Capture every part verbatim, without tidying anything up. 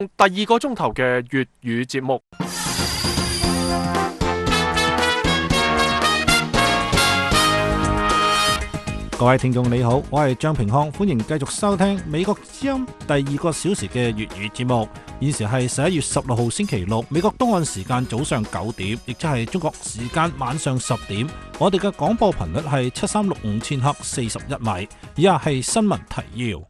第二個鐘頭嘅粵語節目。 各位聽眾你好，我係張平康，歡迎繼續收聽美國之音第二個小時嘅粵語節目。現時係十一月十六號星期六，美國東岸時間早上九點，亦即係中國時間晚上十點。我哋嘅廣播頻率係七三六五千赫四十一米。以下係新聞提要。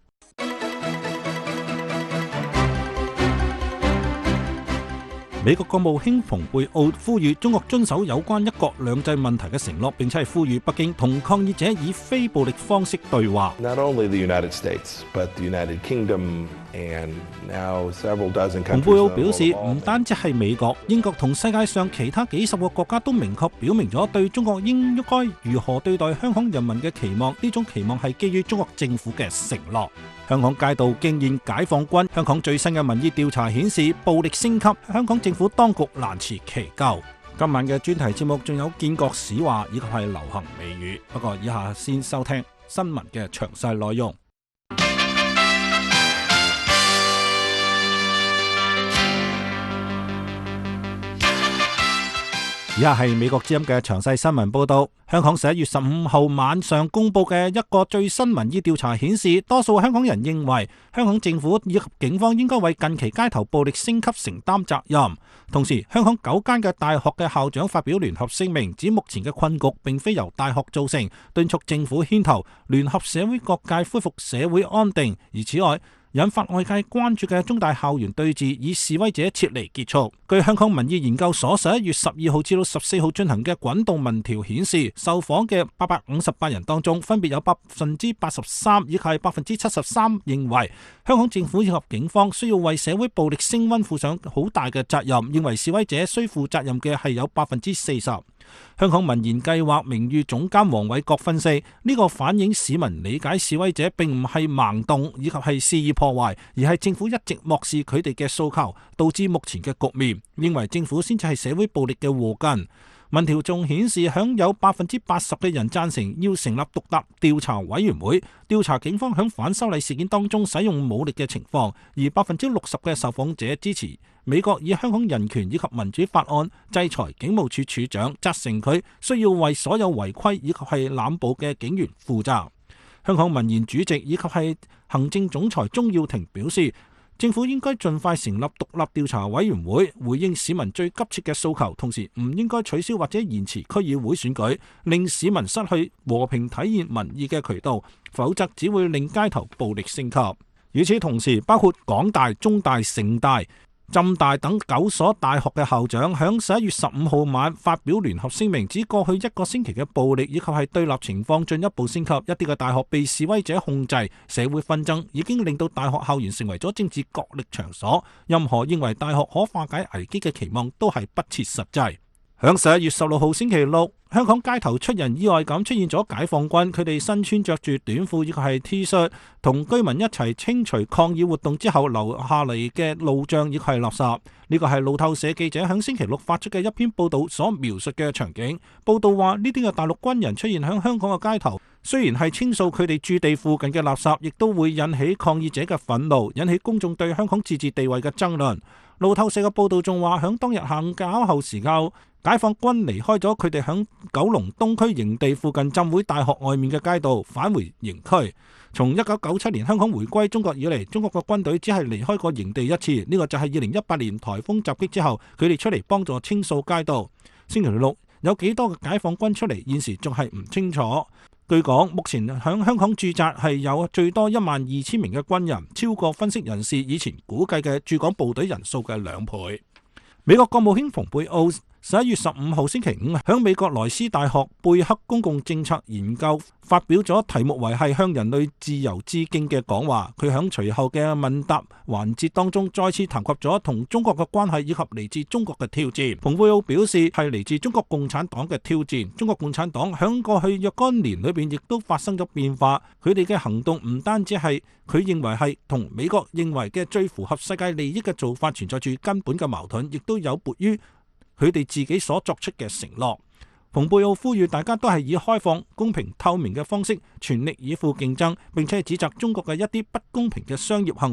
美國國務卿蓬佩奧呼籲中國遵守有關一國兩制問題嘅承諾，並且係呼籲北京同抗議者以非暴力方式對話。 Not only the United States, but the United Kingdom and now several dozen countries. 蓬佩奧表示，唔單止係美國、英國同世界上其他幾十個國家都明確表明咗對中國應該如何對待香港人民嘅期望，呢種期望係基於中國政府嘅承諾。香港街道驚現解放軍，香港最新嘅民意調查顯示暴力升級，香港政府當局難辭其咎。今晚嘅專題節目仲有建國史話以及係流行美語，不過以下先收聽新聞嘅詳細內容。以下係美國之音嘅詳細新聞報道。香港十一月十五號晚上公布嘅一個最新民意調查顯示，多數香港人認為香港政府以及警方應該為近期街頭暴力升級承擔責任。同時，香港九間嘅大學嘅校長發表聯合聲明，指目前嘅困局並非由大學造成，敦促政府牽頭聯合社會各界恢復社會安定。而此外，引發外界關注嘅中大校園對峙以示威者撤離結束。據香港民意研究所十一月十二號至到十四號進行嘅滾動民調顯示，受訪嘅八百五十八人當中，分別有百分之八十三以及係百分之七十三認為香港政府以及警方需要為社會暴力升溫負上好大嘅責任，認為示威者需負責任嘅係有百分之四十。香港民研計劃名譽總監黃偉國分析，呢個反映市民理解示威者並唔係盲動以及係肆意破壞，而係政府一直漠視佢哋嘅訴求，導致目前嘅局面，認為政府先至係社會暴力嘅禍根。民調仲顯示，響有百分之八十嘅人贊成要成立獨立調查委員會，調查警方響反修例事件當中使用武力嘅情況，而百分之六十嘅受訪者支持美國以香港人權以及民主法案制裁警務處處長，責成佢需要為所有違規以及係濫捕嘅警員負責。香港民研主席以及係行政總裁鍾耀庭表示，政府應該盡快成立獨立調查委員會，回應市民最急切嘅訴求，同時唔應該取消或者延遲區議會選舉，令市民失去和平體現民意嘅渠道，否則只會令街頭暴力升級。與此同時，包括港大、中大、城大、浸大等九所大學嘅校長響十一月十五號晚發表聯合聲明，指過去一個星期嘅暴力以及係對立情況進一步升級，一啲嘅大學被示威者控制，社會紛爭已經令到大學校園成為咗政治角力場所。任何認為大學可化解危機嘅期望都係不切實際。響十一月十六號星期六，香港街頭出人意外咁出現咗解放軍，佢哋身穿着住短褲以及係 T 恤，同居民一齊清除抗議活動之後留下嚟嘅路障以及係垃圾。呢個係路透社記者響星期六發出嘅一篇報道所描述嘅場景。報道話，呢啲嘅大陸軍人出現響香港嘅街頭，雖然係清掃佢哋駐地附近嘅垃圾，亦都會引起抗議者嘅憤怒，引起公眾對香港自治地位嘅爭論。路透社嘅報道仲話，響當日下午較後時候，解放軍離開咗佢哋響九龍東區營地附近浸會大學外面嘅街道，返回營區。從一九九七年香港回歸中國以嚟，中國嘅軍隊只係離開過營地一次，呢、這個就係二零一八年颱風襲擊之後，佢哋出嚟幫助清掃街道。星期六有幾多嘅解放軍出嚟，現時仲係唔清楚。據講，目前響香港駐紮係有最多一萬二千名嘅軍人，超過分析人士以前估計嘅駐港部隊人數嘅兩倍。美國國務卿蓬佩奧十一月十五號星期五響美國萊斯大學貝克公共政策研究發表咗題目為係向人類自由致敬嘅講話。佢響隨後嘅問答環節當中再次談及咗同中國嘅關係以及嚟自中國嘅挑戰。蓬佩奧表示係嚟自中國共產黨嘅挑戰。中國共產黨響過去若干年裏邊亦都發生咗變化，佢哋嘅行動唔單止係佢認為係同美國認為嘅最符合世界利益嘅做法存在住根本嘅矛盾，亦都有悖於佢哋自己所作出嘅承諾。蓬佩奧呼籲大家都係以開放、公平、透明嘅方式全力以赴競爭，並且指責中國嘅一啲不公平嘅商業行為。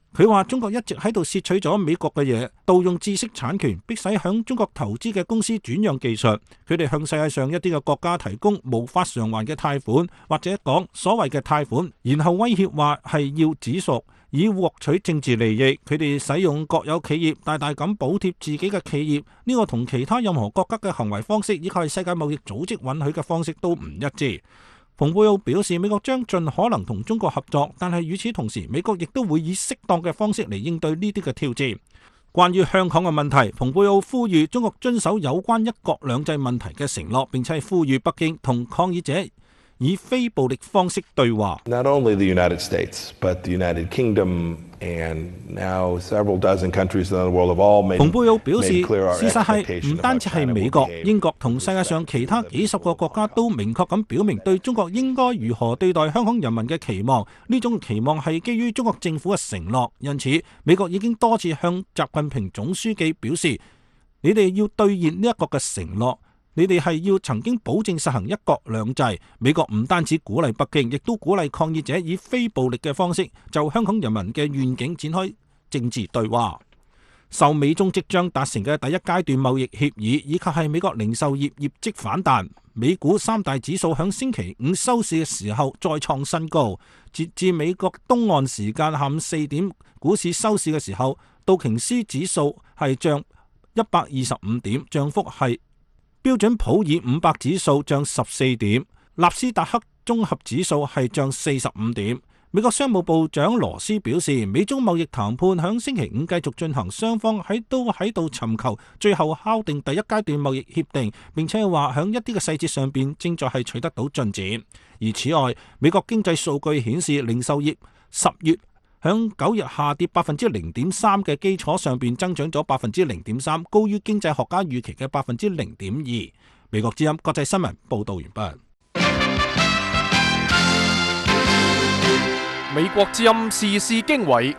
佢話中國一直喺度竊取咗美國嘅嘢，盜用知識產權，迫使響中國投資嘅公司轉讓技術。佢哋向世界上一啲嘅國家提供無法償還嘅貸款，或者講所謂嘅貸款，然後威脅話係要止贖，以獲取政治利益。佢哋使用國有企業大大咁補貼自己嘅企業，呢個同其他任何國家嘅行為方式，以及係世界貿易組織允許嘅方式都唔一致。蓬佩奧表示，美國將盡可能同中國合作，但係與此同時，美國亦都會以適當嘅方式嚟應對呢啲嘅挑戰。關於香港嘅問題，蓬佩奧呼籲中國遵守有關一國兩制問題嘅承諾，並且係呼籲北京同抗議者以非暴力方式對話。 Not only the United States, but the United Kingdom and now several dozen countries in the world have all made. 蓬佩奧表示， made clear our 事實係 expectation 唔單止係美國 about China will、behave 英國同世界上其他幾十個國家都明確咁表明對中國應該如何對待香港人民嘅期望。呢種期望係基於中國政府嘅承諾，因此美國已經多次向習近平總書記表示，你哋要兌現呢一個嘅承諾。你哋係要曾經保證實行一國兩制。美國唔單止鼓勵北京，亦都鼓勵抗議者以非暴力嘅方式就香港人民嘅願景展開政治對話。受美中即將達成嘅第一階段貿易協議，以及係美國零售業業績反彈，美股三大指數響星期五收市嘅時候再創新高。截至美國東岸時間下午四點，股市收市嘅時候，道瓊斯指數係漲一百二十五點，漲幅係標準普爾五百指數漲十四點，納斯達克綜合指數係漲四十五點。美國商務部長羅斯表示，美中貿易談判響星期五繼續進行，雙方喺都喺度尋求最後敲定第一階段貿易協定，並且話響一啲嘅細節上邊正在係取得到進展。而此外，美國經濟數據顯示，零售業十月響九月下跌百分之零點三嘅基礎上邊增長咗百分之零點三，高於經濟學家預期嘅百分之零點二。美國之音國際新聞報道完畢。 美國之音時事經緯，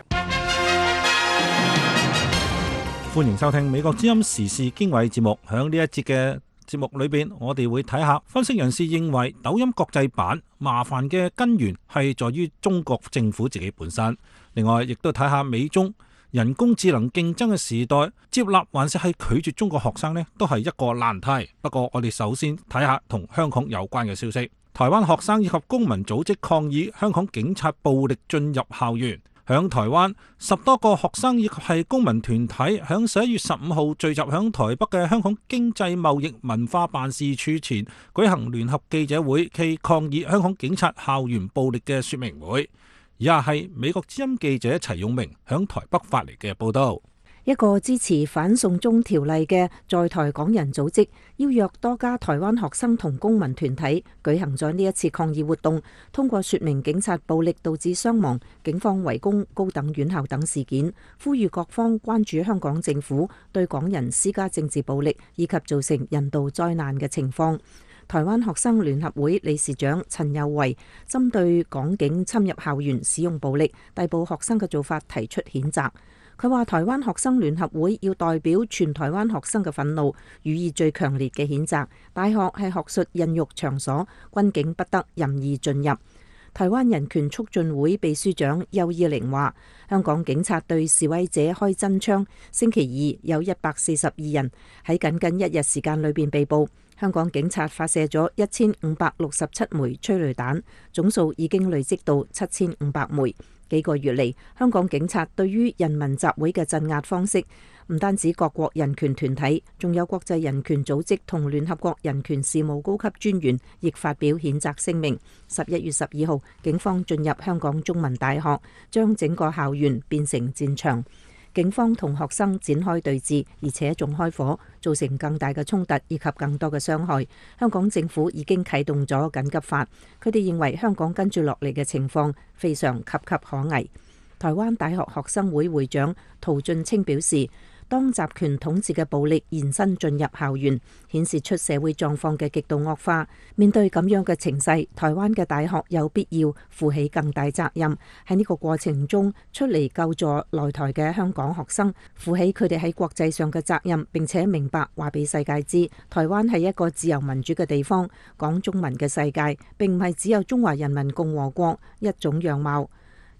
歡迎收聽美國之音時事經緯節目。響呢一節嘅節目裏邊，我哋會睇下分析人士認為抖音國際版麻煩嘅根源係在於中國政府自己本身。另外，亦都睇下美中人工智能競爭嘅時代，接納還是係拒絕中國學生呢，都係一個難題。不過，我哋首先睇下同香港有關嘅消息。台灣學生以及公民組織抗議香港警察暴力進入校園。響台灣，十多個學生以及係公民團體響十一月十五號聚集響台北嘅香港經濟貿易文化辦事處前舉行聯合記者會，暨抗議香港警察校園暴力嘅說明會。以下係美國之音記者齊永明響台北發嚟嘅報道。 一個支持反送中條例嘅在台港人組織邀約多家台灣學生同公民團體舉行咗呢一次抗議活動，通過說明警察暴力導致傷亡、警方圍攻高等院校等事件，呼籲各方關注香港政府對港人施加政治暴力以及造成人道災難嘅情況。台灣學生聯合會理事長陳有為針對港警侵入校園使用暴力、逮捕學生嘅做法提出譴責。佢話台灣學生聯合會要代表全台灣學生嘅憤怒，予以最強烈嘅譴責。大學係學術孕育場所，軍警不得任意進入。台灣人權促進會秘書長邱依玲話，香港警察對示威者開真槍，星期二有一百四十二人喺僅僅一日時間裏邊被捕。香港警察發射咗一千五百六十七枚催淚彈，總數已經累積到七千五百枚。幾個月嚟，香港警察對於人民集會嘅鎮壓方式，唔單止各國人權團體，仲有國際人權組織同聯合國人權事務高級專員亦發表譴責聲明。十一月十二號，警方進入香港中文大學，將整個校園變成戰場。警方同學生展開對峙，而且仲開火，造成更大嘅衝突以及更多嘅傷害。香港政府已經啟動咗緊急法，佢哋認為香港跟住落嚟嘅情況非常岌岌可危。台灣大學學生會會長陶俊清表示，當集權統治嘅暴力延伸進入校園，顯示出社會狀況嘅極度惡化。面對咁樣嘅情勢，台灣嘅大學有必要負起更大責任，喺呢個過程中出嚟救助來台嘅香港學生，負起佢哋喺國際上嘅責任，並且明白話俾世界知，台灣係一個自由民主嘅地方，講中文嘅世界並唔係只有中華人民共和國一種樣貌。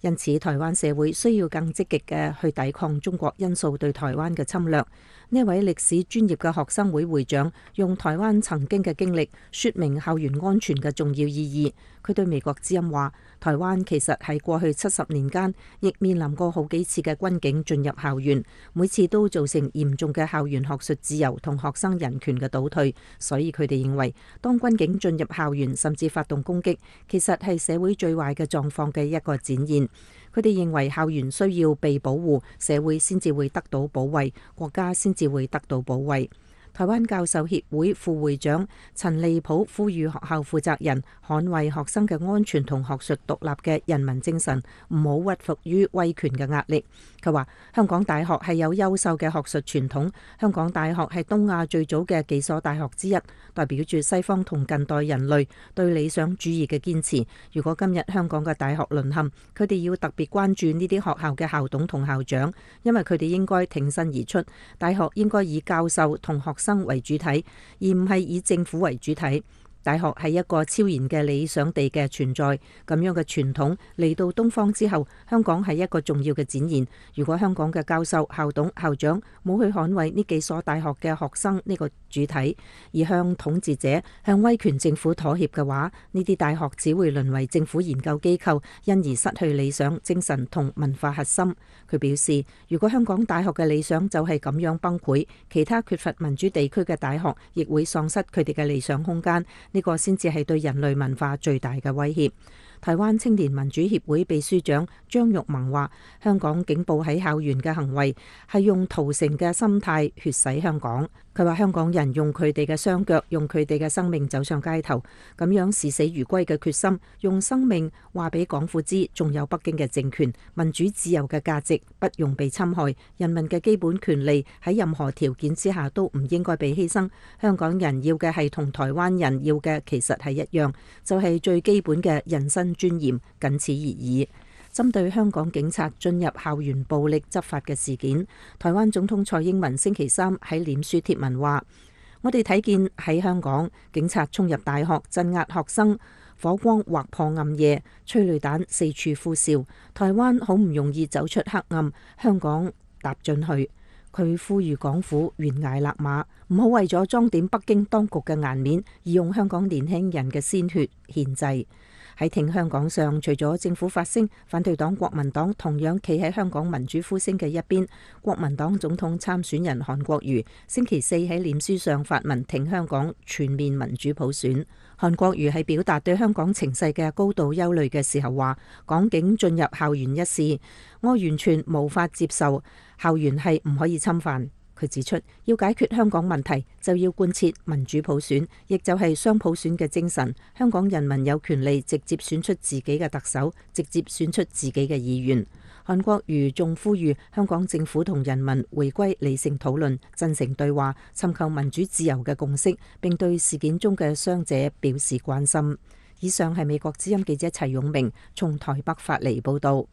因此台灣社會需要更積極嘅去抵抗中國因素對台灣嘅侵略。呢位歷史專業嘅學生會會長用台灣曾經嘅經歷說明校園安全嘅重要意義。佢對美國之音話，台灣其實喺過去七十年間亦面臨過好幾次嘅軍警進入校園，每次都造成嚴重嘅校園學術自由同學生人權嘅倒退。所以佢哋認為，當軍警進入校園甚至發動攻擊，其實係社會最壞嘅狀況嘅一個展現。佢哋認為校園需要被保護，社會先至會得到保衛，國家先至會得到保衛。台灣教授協會副會長陳利普呼籲學校負責人捍衛學生嘅安全同學術獨立嘅人民精神，唔好屈服於威權嘅壓力。佢話香港大學係有優秀嘅學術傳統，香港大學係東亞最早嘅幾所大學之一，代表住西方同近代人類對理想主義嘅堅持。如果今日香港嘅大學淪陷，佢哋要特別關注呢啲學校嘅校董同校長，因為佢哋應該挺身而出。大學應該以教授同學生為主體，而唔係以政府為主體。大學係一個超然嘅理想地嘅存在，咁樣嘅傳統嚟到東方之後，香港係一個重要嘅展現。如果香港嘅教授、校董、校長冇去捍衛呢幾所大學嘅學生呢個主體，而向統治者、向威權政府妥協嘅話，呢啲大學只會淪為政府研究機構，因而失去理想精神同文化核心。佢表示，如果香港大學嘅理想就係咁樣崩潰，其他缺乏民主地區嘅大學亦會喪失佢哋嘅理想空間。呢個先至係對人類文化最大嘅威脅。台灣青年民主協會秘書長張玉萌話，香港警暴喺校園嘅行為係用屠城嘅心態血洗香港。佢話香港人用佢哋嘅雙腳，用佢哋嘅生命走上街頭，咁樣視死如歸嘅決心，用生命話俾港府知，仲有北京嘅政權，民主自由嘅價值不容被侵害，人民嘅基本權利喺任何條件之下都唔應該被犧牲。香港人要嘅係同台灣人要嘅其實係一樣，就係最基本嘅人身尊嚴，僅此而已。針對香港警察進入校園暴力執法嘅事件，台灣總統蔡英文星期三喺臉書貼文話：我哋睇見喺香港，警察衝入大學鎮壓學生，火光劃破暗夜，催淚彈四處呼嘯，台灣好唔容易走出黑暗，香港踏進去。佢呼籲港府懸崖勒馬，唔好為咗裝點北京當局嘅顏面，而用香港年輕人嘅鮮血獻祭。喺挺香港上，除咗政府發聲，反對黨國民黨同樣企喺香港民主呼聲嘅一邊。國民黨總統參選人韓國瑜星期四喺臉書上發文挺香港全面民主普選。韓國瑜喺表達對香港情勢嘅高度憂慮嘅時候話，港警進入校園一事，我完全無法接受，校園係唔可以侵犯。佢指出，要解決香港問題，就要貫徹民主普選，亦就係雙普選嘅精神。香港人民有權利直接選出自己嘅特首，直接選出自己嘅議員。韓國瑜仲呼籲香港政府同人民回歸理性討論、真誠對話，尋求民主自由嘅共識，並對事件中嘅傷者表示關心。以上係美國之音記者齊永明從台北發嚟報導。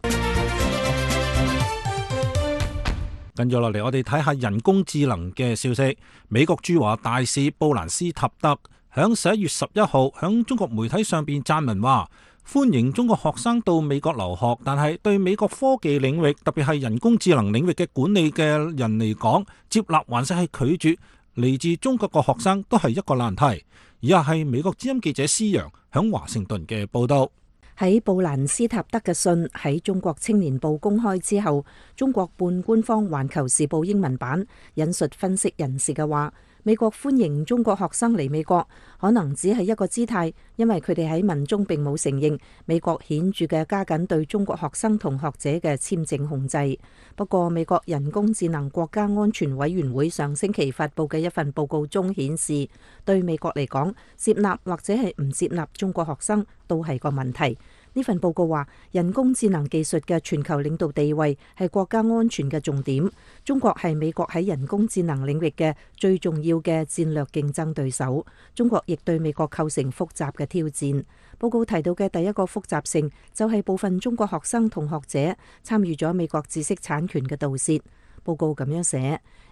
跟住落嚟，我哋睇下人工智能嘅消息。美國駐華大使布蘭斯塔德響十一月十一號響中國媒體上邊撰文話，歡迎中國學生到美國留學，但係對美國科技領域，特別係人工智能領域嘅管理嘅人嚟講，接納還是係拒絕嚟自中國嘅學生都係一個難題。以下係美國之音記者施洋響華盛頓嘅報道。 喺布蘭斯塔德嘅信喺中國青年報公開之後，中國半官方環球時報英文版引述分析人士嘅話，美國歡迎中國學生嚟美國，可能只係一個姿態，因為佢哋喺文中並冇承認美國顯著嘅加緊對中國學生同學者嘅簽證控制。不過，美國人工智能國家安全委員會上星期發布嘅一份報告中顯示，對美國嚟講，接納或者係唔接納中國學生都係個問題。呢份報告話，人工智能技術嘅全球領導地位係國家安全嘅重點。中國係美國喺人工智能領域嘅最重要嘅戰略競爭對手。中國亦對美國構成複雜嘅挑戰。報告提到嘅第一個複雜性就係部分中國學生同學者參與咗美國知識產權嘅盜竊。報告咁樣寫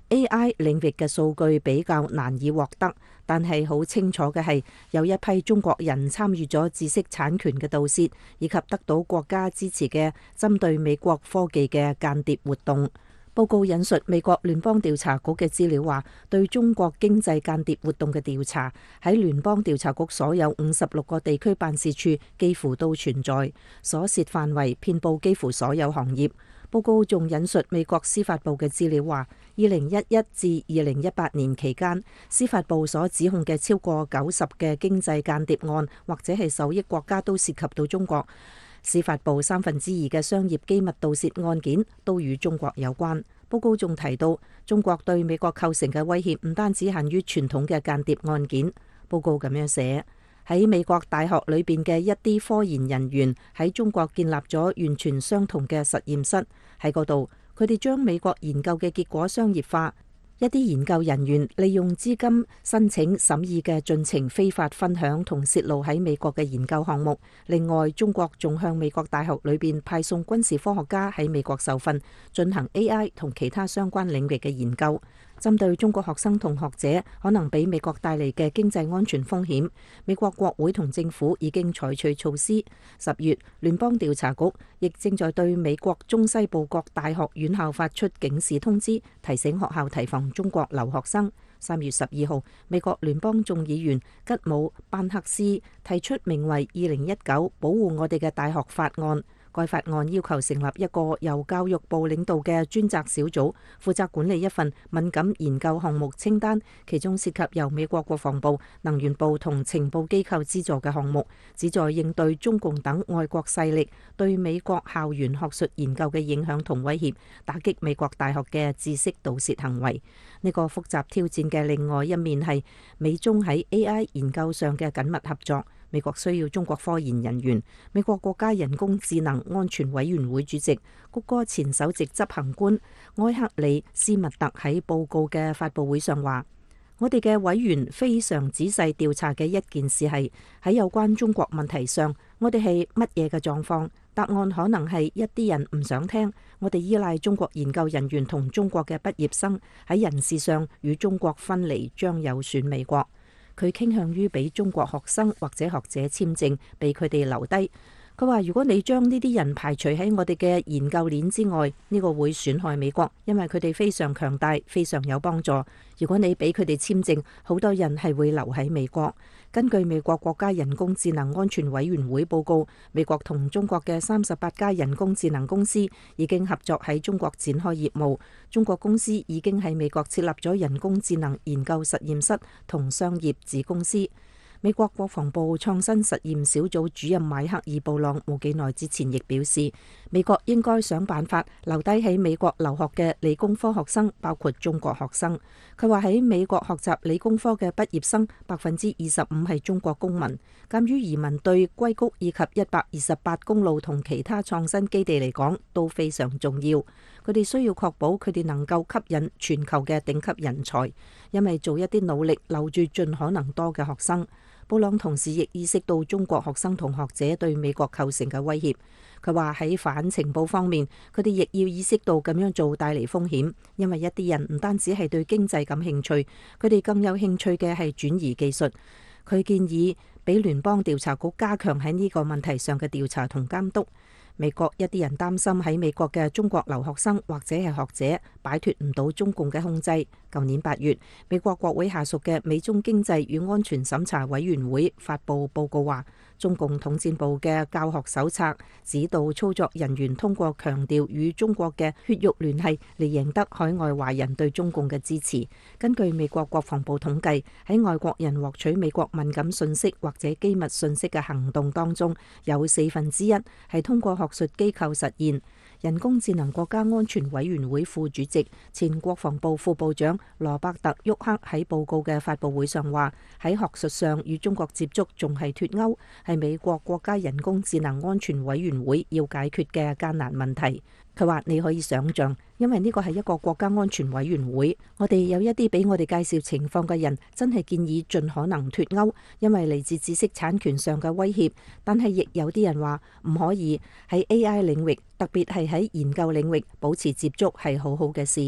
A I 領域嘅數據比較難以獲得，但係好清楚嘅係有一批中國人參與咗知識產權嘅盜竊，以及得到國家支持嘅針對美國科技嘅間諜活動。報告引述美國聯邦調查局嘅資料話，對中國經濟間諜活動嘅調查喺聯邦調查局所有五十六個地區辦事處幾乎都存在，所涉範圍遍佈幾乎所有行業。報告仲引述美國司法部嘅資料話，二零一一至二零一八年期間，司法部所指控嘅超過九十嘅經濟間諜案或者係受益國家都涉及到中國。司法部三分之二嘅商業機密盜竊案件都與中國有關。報告仲提到，中國對美國構成嘅威脅唔單止限於傳統嘅間諜案件。報告咁樣寫，喺美國大學裏邊嘅一啲科研人員喺中國建立咗完全相同嘅實驗室，喺嗰度佢哋將美國研究嘅結果商業化。一啲研究人員利用資金申請審議嘅進程非法分享同洩露喺美國嘅研究項目。另外，中國仲向美國大學裏邊派送軍事科學家喺美國受訓，進行 A I 同其他相關領域嘅研究。針對中國學生同學者可能俾美國帶嚟嘅經濟安全風險，美國國會同政府已經採取措施。十月，聯邦調查局亦正在對美國中西部各大學院校發出警示通知，提醒學校提防中國留學生。三月十二號，美國聯邦眾議員吉姆班克斯提出名為《二零一九保護我哋嘅大學法案》。該法案要求成立一個由教育部領導嘅專責小組，負責管理一份敏感研究項目清單，其中涉及由美國國防部、能源部同情報機構資助嘅項目，旨在應對中共等外國勢力對美國校園學術研究嘅影響同威脅，打擊美國大學嘅知識盜竊行為。呢個複雜挑戰嘅另外一面係美中喺 A I 研究上嘅緊密合作。美國需要中國科研人員。美國國家人工智能安全委員會主席、谷歌前首席執行官埃克里斯密特喺報告嘅發佈會上話：我哋嘅委員非常仔細調查嘅一件事係喺有關中國問題上，我哋係乜嘢嘅狀況？答案可能係一啲人唔想聽。我哋依賴中國研究人員同中國嘅畢業生喺人事上與中國分離，將有損美國。佢傾向於俾中國學生或者學者簽證，俾佢哋留低。佢話：如果你將呢啲人排除喺我哋嘅研究鏈之外，呢個會損害美國，因為佢哋非常強大，非常有幫助。如果你俾佢哋簽證，好多人係會留喺美國。根據美國國家人工智能安全委員會報告，美國同中國嘅三十八家人工智能公司已經合作喺中國展開業務。中國公司已經喺美國設立咗人工智能研究實驗室同商業子公司。美國國防部創新實驗小組主任邁克爾布朗冇幾耐之前亦表示，美國應該想辦法留低喺美國留學嘅理工科學生，包括中國學生。佢話喺美國學習理工科嘅畢業生百分之二十五係中國公民。鑑於移民對硅谷以及一百二十八公路同其他創新基地嚟講都非常重要，佢哋需要確保佢哋能夠吸引全球嘅頂級人才，因為做一啲努力留住盡可能多嘅學生。布朗同時亦意識到中國學生同學者對美國構成嘅威脅。佢話喺反情報方面，佢哋亦要意識到咁樣做帶嚟風險，因為一啲人唔單止係對經濟感興趣，佢哋更有興趣嘅係轉移技術。佢建議俾聯邦調查局加強喺呢個問題上嘅調查同監督。美國一啲人擔心喺美國嘅中國留學生或者係學者擺脫唔到中共嘅控制。舊年八月，美國國會下屬嘅美中經濟與安全審查委員會發布報告話，中共統戰部嘅教學手冊指導操作人員通過強調與中國嘅血肉聯繫嚟贏得海外華人對中共嘅支持。根據美國國防部統計，喺外國人獲取美國敏感信息或者機密信息嘅行動當中，有四分之一係通過學術機構實現。人工智能國家安全委員會副主席、前國防部副部長羅伯特·沃克喺報告嘅發佈會上話：喺學術上與中國接觸仲係脫鈎，係美國國家人工智能安全委員會要解決嘅艱難問題。佢話：你可以想象，因為呢個係一個國家安全委員會，我哋有一啲俾我哋介紹情況嘅人，真係建議盡可能脫鈎，因為嚟自知識產權上嘅威脅。但係亦有啲人話唔可以喺 A I 領域，特別係喺研究領域保持接觸係好好嘅事。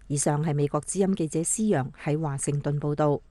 以上係美國之音記者施陽喺華盛頓報道。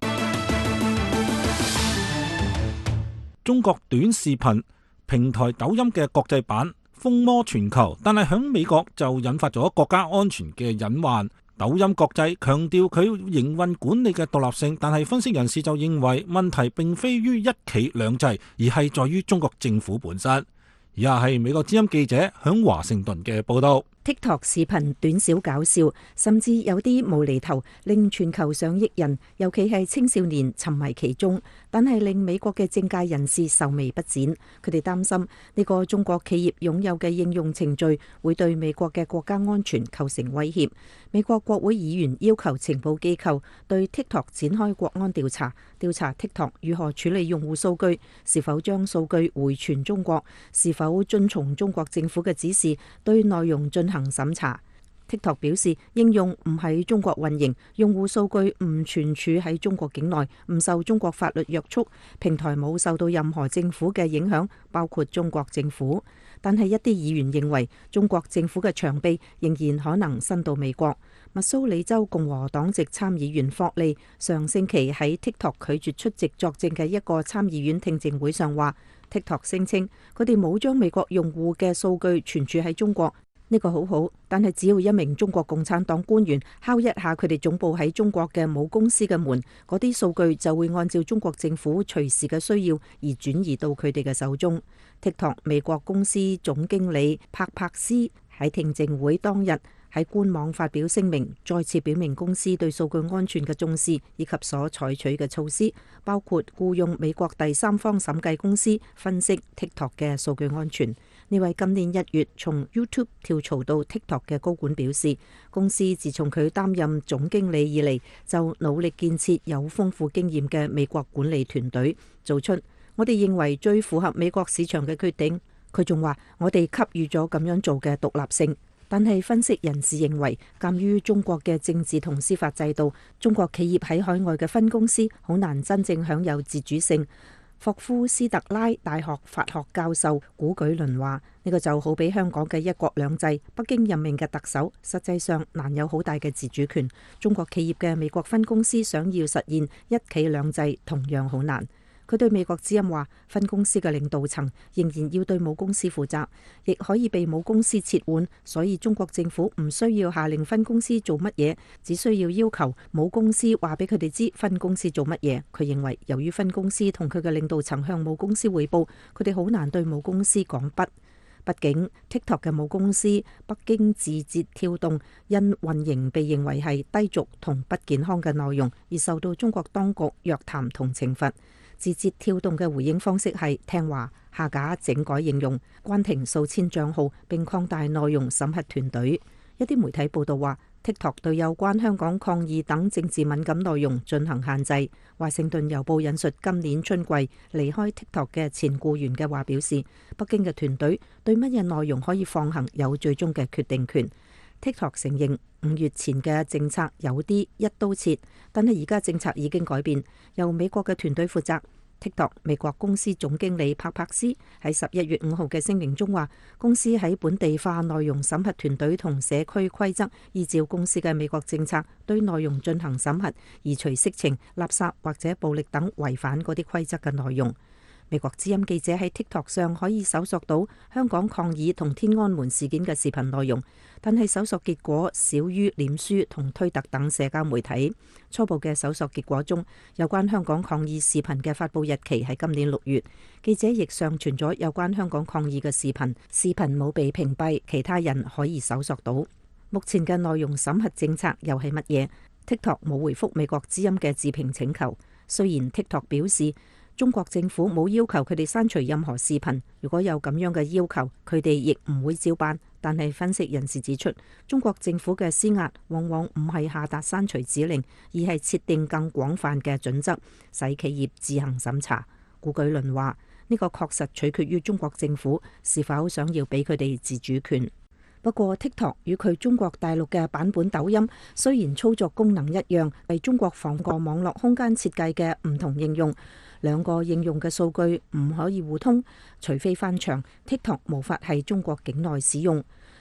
中國短視頻平台抖音嘅國際版風靡全球，但係喺美國就引發咗國家安全嘅隱患。抖音國際強調佢營運管理嘅獨立性，但係分析人士就認為問題並非於一企兩制，而係在於中國政府本身。以下係美國之音記者響華盛頓嘅報道。 TikTok 視頻短小搞笑，甚至有啲無厘頭，令全球上億人，尤其係青少年沉迷其中。但係令美國嘅政界人士愁眉不展，佢哋擔心呢個中國企業擁有嘅應用程序會對美國嘅國家安全構成威脅。美國國會議員要求情報機構對 TikTok 展開國安調查，調查 TikTok 如何處理用戶數據，是否將數據回傳中國，是否遵從中國政府嘅指示對內容進行審查。TikTok 表示，應用唔喺中國運營，用戶數據唔存儲喺中國境內，唔受中國法律約束，平台冇受到任何政府嘅影響，包括中國政府。但係一啲議員認為，中國政府嘅長臂仍然可能伸到美國。密蘇里州共和黨籍參議員霍利上星期喺 TikTok 拒絕出席作證嘅一個參議院聽證會上話，TikTok 聲稱佢哋冇將美國用戶嘅數據存儲喺中國。呢個好好，但係只要一名中國共產黨官員敲一下佢哋總部喺中國嘅母公司嘅門，嗰啲數據就會按照中國政府隨時嘅需要而轉移到佢哋嘅手中。TikTok 美國公司總經理帕帕斯喺聽證會當日喺官網發表聲明，再次表明公司對數據安全嘅重視以及所採取嘅措施，包括僱用美國第三方審計公司分析 TikTok 嘅數據安全。呢位今年一月從 YouTube 跳槽到 TikTok 嘅高管表示，公司自從佢擔任總經理以嚟，就努力建設有豐富經驗嘅美國管理團隊，做出我哋認為最符合美國市場嘅決定。佢仲話，我哋給予咗咁樣做嘅獨立性。但係分析人士認為，鑑於中國嘅政治同司法制度，中國企業喺海外嘅分公司好難真正享有自主性。霍夫斯特拉大學法學教授古舉倫話：呢個就好比香港嘅一國兩制，北京任命嘅特首實際上難有好大嘅自主權。中國企業嘅美國分公司想要實現一企兩制，同樣好難。佢對美國之音話：分公司嘅領導層仍然要對母公司負責，亦可以被母公司撤換，所以中國政府唔需要下令分公司做乜嘢，只需要要求母公司話俾佢哋知分公司做乜嘢。佢認為，由於分公司同佢嘅領導層向母公司匯報，佢哋好難對母公司講不。畢竟 TikTok 嘅母公司北京字節跳動因運營被認為係低俗同不健康嘅內容，而受到中國當局約談同懲罰。字節跳動嘅回應方式係聽話、下架、整改應用、關停數千賬號，並擴大內容審核團隊。一啲媒體報道話 TikTok 對有關香港抗議等政治敏感內容進行限制。華盛頓郵報引述今年春季離開 TikTok 嘅前僱員嘅話表示，北京嘅團隊對乜嘢內容可以放行有最終嘅決定權。TikTok 承認五月前嘅政策有啲一刀切，但係而家政策已經改變，由美國嘅團隊負責。TikTok 美國公司總經理帕帕斯喺十一月五號嘅聲明中話，公司喺本地化內容審核團隊同社區規則，依照公司嘅美國政策對內容進行審核，移除色情、垃圾或者暴力等違反嗰啲規則嘅內容。美國之音記者喺 TikTok 上可以搜索到香港抗議同天安門事件嘅視頻內容，但係搜索結果少於臉書同推特等社交媒體。初步嘅搜索結果中，有關香港抗議視頻嘅發佈日期係今年六月。記者亦上傳咗有關香港抗議嘅視頻，視頻冇被屏蔽，其他人可以搜索到。目前嘅內容審核政策又係乜嘢？ TikTok 冇回覆美國之音嘅置評請求。雖然 TikTok 表示中國政府冇要求佢哋刪除任何視頻，如果有咁樣嘅要求，佢哋亦唔會照辦。但係分析人士指出，中國政府嘅施壓往往唔係下達刪除指令，而係設定更廣泛嘅準則，使企業自行審查。古舉倫話：呢個確實取決於中國政府是否想要俾佢哋自主權。不過 TikTok 與佢中國大陸嘅版本抖音雖然操作功能一樣，為中國仿個網絡空間設計嘅唔同應用，兩個應用嘅數據唔可以互通，除非翻牆 TikTok 無法喺中國境內使用。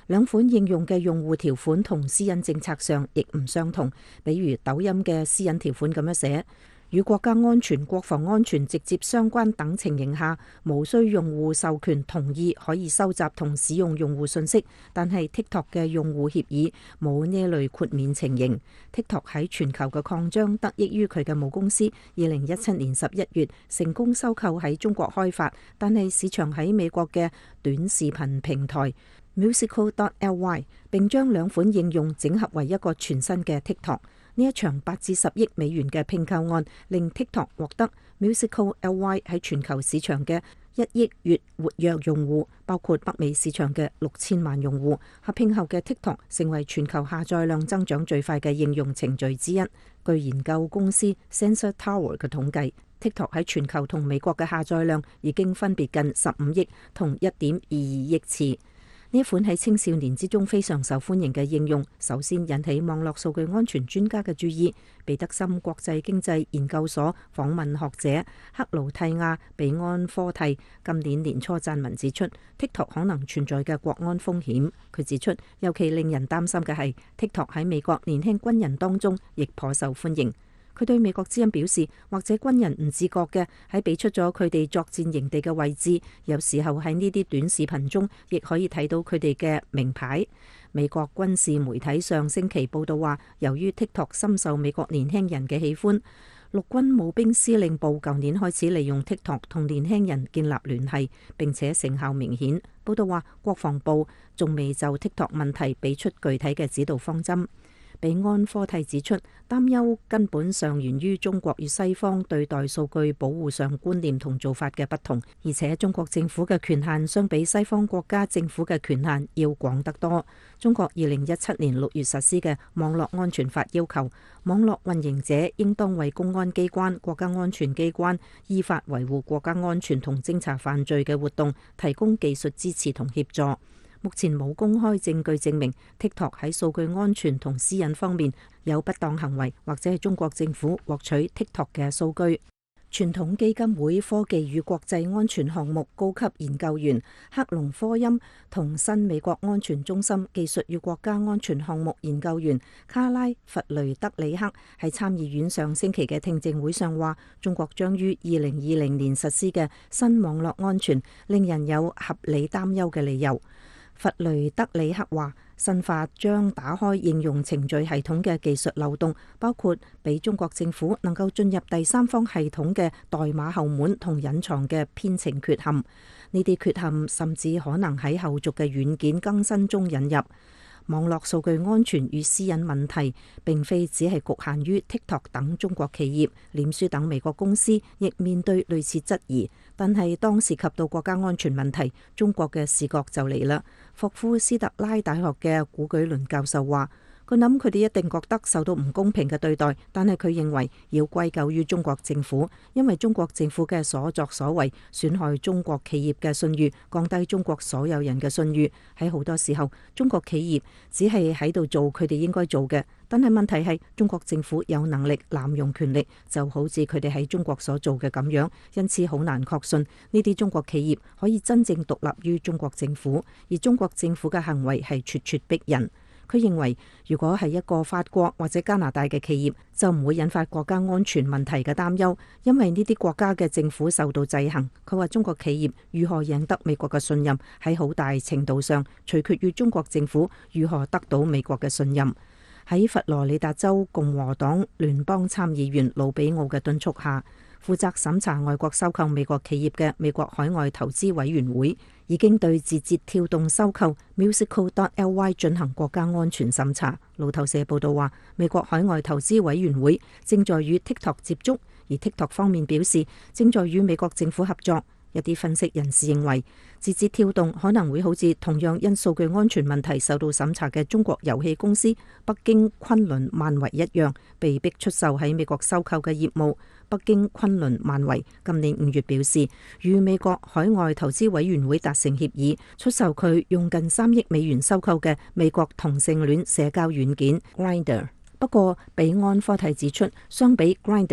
兩款應用嘅用戶條款同私隱政策上亦唔相同。比如抖音嘅私隱條款咁樣寫：與國家安全、國防安全直接相關等情形下，無需用戶授權同意可以收集同使用用戶信息。但係 TikTok 嘅用戶協議冇呢類豁免情形。TikTok 喺全球嘅擴張得益於佢嘅母公司二零一七年十一月成功收購喺中國開發，但係市場喺美國嘅短視頻平台 Musical dot ly， 並將兩款應用整合為一個全新嘅 TikTok。呢一場八至十億美元嘅併購案令 TikTok 獲得 Musical dot ly 喺全球市場嘅一億月活躍用戶，包括北美市場嘅六千萬用戶。合併後嘅 TikTok 成為全球下載量增長最快嘅應用程序之一。據研究公司 Sensor Tower 嘅統計，TikTok 喺全球同美國嘅下載量已經分別近十五億同一點二二億次。呢一款喺青少年之中非常受歡迎嘅應用，首先引起網絡數據安全專家嘅注意。彼得森國際經濟研究所訪問學者克魯蒂亞比安科蒂今年年初撰文指出 ，TikTok 可能存在嘅國安風險。佢指出，尤其令人擔心嘅係 TikTok 喺美國年輕軍人當中亦頗受歡迎。佢對美國之音表示，或者軍人唔自覺嘅喺俾出咗佢哋作戰營地嘅位置，有時候喺呢啲短視頻中亦可以睇到佢哋嘅名牌。美國軍事媒體上星期報道話，由於 TikTok 深受美國年輕人嘅喜歡，陸軍步兵司令部舊年開始利用 TikTok 同年輕人建立聯繫，並且成效明顯。報道話，國防部仲未就 TikTok 問題俾出具體嘅指導方針。比安科蒂指出，擔憂根本上源於中國與西方對待數據保護上觀念同做法嘅不同，而且中國政府嘅權限相比西方國家政府嘅權限要廣得多。中國二零一七年六月實施嘅網絡安全法要求，網絡運營者應當為公安機關、國家安全機關依法維護國家安全同偵查犯罪嘅活動提供技術支持同協助。目前冇公開證據證明 TikTok 喺數據安全同私隱方面有不當行為，或者係中國政府獲取 TikTok 嘅數據。傳統基金會科技與國際安全項目高級研究員克隆科欽同新美國安全中心技術與國家安全項目研究員卡拉弗雷德里克喺參議院上星期嘅聽證會上話，中國將於二零二零年實施嘅新網絡安全令人有合理擔憂嘅理由。弗雷德里克話，新法將打開應用程序系統嘅技術漏洞，包括俾中國政府能夠進入第三方系統嘅代碼後門同隱藏嘅編程缺陷。呢啲缺陷甚至可能喺後續嘅軟件更新中引入。網絡數據安全與私隱問題並非只係局限於 TikTok 等中國企業，臉書等美國公司亦面對類似質疑。但係當涉及到國家安全問題，中國嘅視覺就嚟啦。霍夫斯特拉大學嘅古舉倫教授話，佢諗佢哋一定覺得受到唔公平嘅對待，但係佢認為要歸咎於中國政府，因為中國政府嘅所作所為損害中國企業嘅信譽，降低中國所有人嘅信譽。喺好多時候，中國企業只係喺度做佢哋應該做嘅，但係問題係中國政府有能力濫用權力，就好似佢哋喺中國所做嘅咁樣，因此好難確信呢啲中國企業可以真正獨立於中國政府，而中國政府嘅行為係咄咄逼人。佢認為，如果係一個法國或者加拿大嘅企業，就唔會引發國家安全問題嘅擔憂，因為呢啲國家嘅政府受到制衡。佢話中國企業如何贏得美國嘅信任，喺好大程度上取決於中國政府如何得到美國嘅信任。喺佛羅里達州共和黨聯邦參議員魯比奧嘅敦促下，負責審查外國收購美國企業嘅美國海外投資委員會已經對字節跳動收購 Musical dot ly 進行國家安全審查。路透社報道話，美國海外投資委員會正在與 TikTok 接觸，而 TikTok 方面表示正在與美國政府合作。一啲分析人士認為，字節跳動可能會好似同樣因數據安全問題受到審查嘅中國遊戲公司北京昆侖萬維一樣，被逼出售喺美國收購嘅業務。北京昆侖萬維今年五月表示，與美國海外投資委員會達成協議，出售佢用近三億美元收購嘅美國同性戀社交軟件 Grindr。不過，比安科蒂指出，相比 Grindr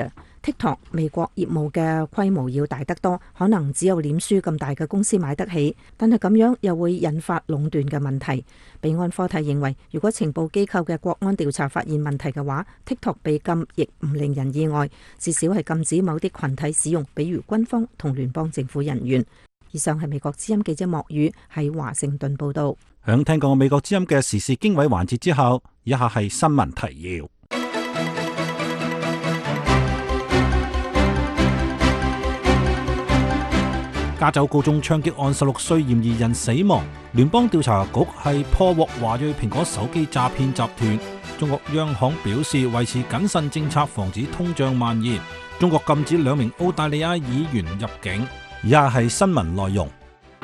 TikTok 美國業務嘅規模要大得多，可能只有臉書咁大嘅公司買得起，但係咁樣又會引發壟斷嘅問題。比安科蒂認為，如果情報機構嘅國安調查發現問題嘅話，TikTok 被禁亦唔令人意外，至少係禁止某啲群體使用，比如軍方同聯邦政府人員。以上係美國之音記者莫宇喺華盛頓報道。 響聽過美國之音嘅時事經緯環節之後，以下係新聞提要。加州高中槍擊案十六歲嫌疑人死亡，聯邦調查局係破獲華裔蘋果手機詐騙集團。中國央行表示維持謹慎政策，防止通脹蔓延。中國禁止兩名澳大利亞議員入境。以下係新聞內容。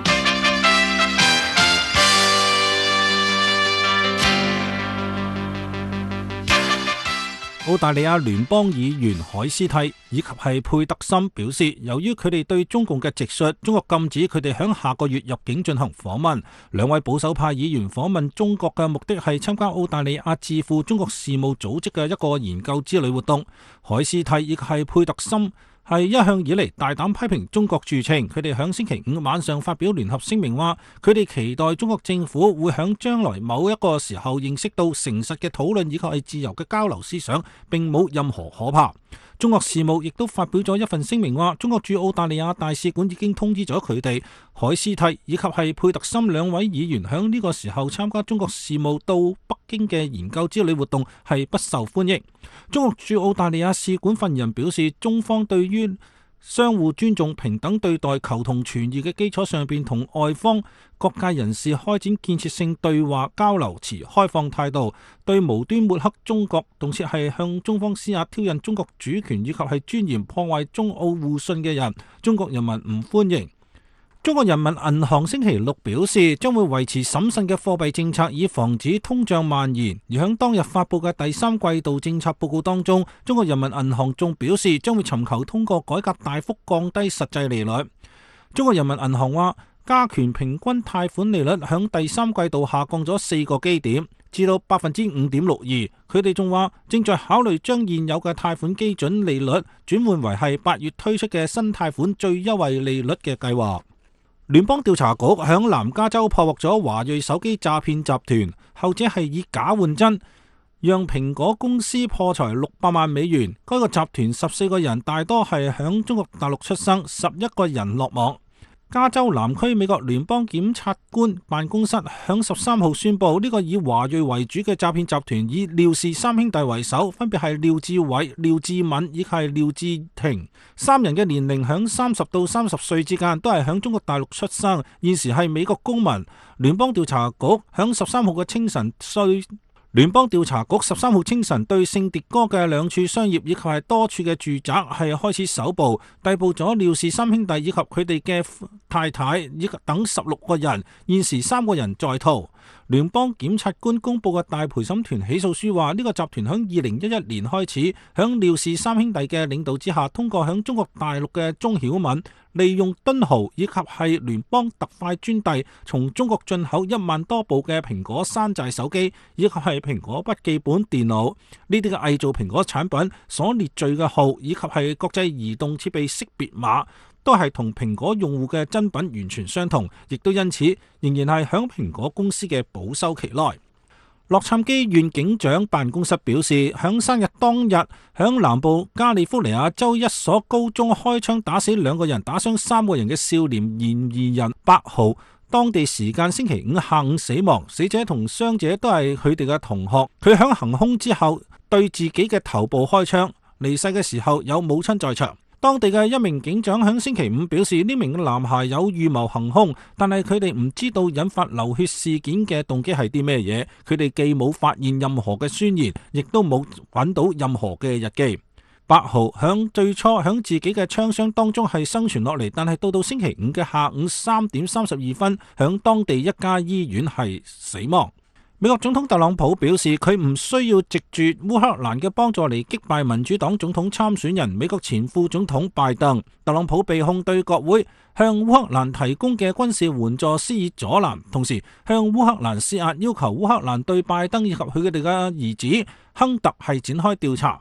澳大利亞聯邦議員海斯蒂以及係佩特森表示，由於佢哋對中共嘅直述，中國禁止佢哋響下個月入境進行訪問。兩位保守派議員訪問中國嘅目的係參加澳大利亞智庫中國事務組織嘅一個研究之類活動。海斯蒂以及係佩特森係一向以嚟大膽批評中國著稱，佢哋響星期五晚上發表聯合聲明話，佢哋期待中國政府會響將來某一個時候認識到誠實嘅討論以及係自由嘅交流思想，並冇任何可怕。中國事務亦都發表咗一份聲明話，中國駐澳大利亞大使館已經通知咗佢哋，海斯蒂以及係佩特森兩位議員響呢個時候參加中國事務到北京嘅研究之類活動係不受歡迎。中國駐澳大利亞使館發言人表示，中方對於相互尊重、平等對待、求同存異嘅基礎上邊，同外方各界人士開展建設性對話交流，持開放態度。對無端抹黑中國，動輒係向中方施壓挑釁中國主權以及係尊嚴、破壞中澳互信嘅人，中國人民唔歡迎。中國人民銀行星期六表示，將會維持審慎嘅貨幣政策，以防止通脹蔓延。而響當日發布嘅第三季度政策報告當中，中國人民銀行仲表示，將會尋求通過改革大幅降低實際利率。中國人民銀行話，加權平均貸款利率響第三季度下降咗四個基點，至到百分之五點六二。佢哋仲話，正在考慮將現有嘅貸款基準利率轉換為係八月推出嘅新貸款最優惠利率嘅計劃。聯邦調查局響南加州破獲咗華裔手機詐騙集團，後者係以假換真，讓蘋果公司破財六百萬美元。該個集團十四個人大多係響中國大陸出生，十一個人落網。加州南區美國聯邦檢察官辦公室響十三號宣布，呢個以華裔為主嘅詐騙集團以廖氏三兄弟為首，分別係廖志偉、廖志敏以及係廖志廷，三人嘅年齡響三十到三十歲之間，都係響中國大陸出生，現時係美國公民。聯邦調查局響十三號嘅清晨需聯邦調查局十三號清晨對聖迭戈嘅兩處商業以及係多處嘅住宅係開始搜捕，逮捕咗廖氏三兄弟以及佢哋嘅太太以及等十六個人，現時三個人在逃。聯邦檢察官公布嘅大陪審團起訴書話，呢個集團響二零一一年開始，響廖氏三兄弟嘅領導之下，通過響中國大陸嘅鍾曉敏，利用敦豪以及係聯邦特快專遞，從中國進口一萬多部嘅蘋果山寨手機以及係蘋果筆記本電腦，呢啲嘅偽造蘋果產品所列罪嘅號以及係國際移動設備識別碼，都係同蘋果用戶嘅真品完全相同，亦都因此仍然係響蘋果公司嘅保修期內。洛杉磯縣警長辦公室表示，響生日當日，響南部加利福尼亞州一所高中開槍打死兩個人、打傷三個人嘅少年嫌疑人八號，當地時間星期五下午死亡。死者同傷者都係佢哋嘅同學。佢響行兇之後對自己嘅頭部開槍，離世嘅時候有母親在場。當地嘅一名警長響星期五表示，呢名男孩有預謀行兇，但係佢哋唔知道引發流血事件嘅動機係啲咩嘢。佢哋既冇發現任何嘅宣言，亦都冇揾到任何嘅日記。八號響最初響自己嘅槍傷當中係生存落嚟，但係到到星期五嘅下午三點三十二分，響當地一家醫院係死亡。美國總統特朗普表示，佢唔需要藉住烏克蘭嘅幫助嚟擊敗民主黨總統參選人美國前副總統拜登。特朗普被控對國會向烏克蘭提供嘅軍事援助施以阻攔，同時向烏克蘭施壓，要求烏克蘭對拜登以及佢哋嘅兒子亨特係展開調查。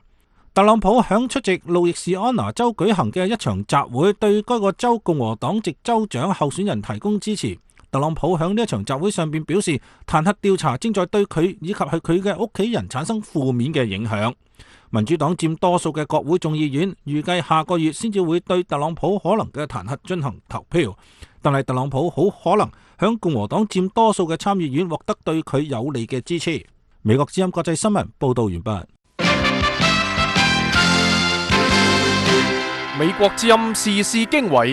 特朗普響出席路易士安那州舉行嘅一場集會，對該個州共和黨籍州長候選人提供支持。特朗普響呢一場集會上邊表示，彈劾調查正在對佢以及係佢嘅屋企人產生負面嘅影響。民主黨佔多數嘅國會眾議院預計下個月先至會對特朗普可能嘅彈劾進行投票，但係特朗普好可能響共和黨佔多數嘅參議院獲得對佢有利嘅支持。美國之音國際新聞報道完畢。 美國之音時事經緯，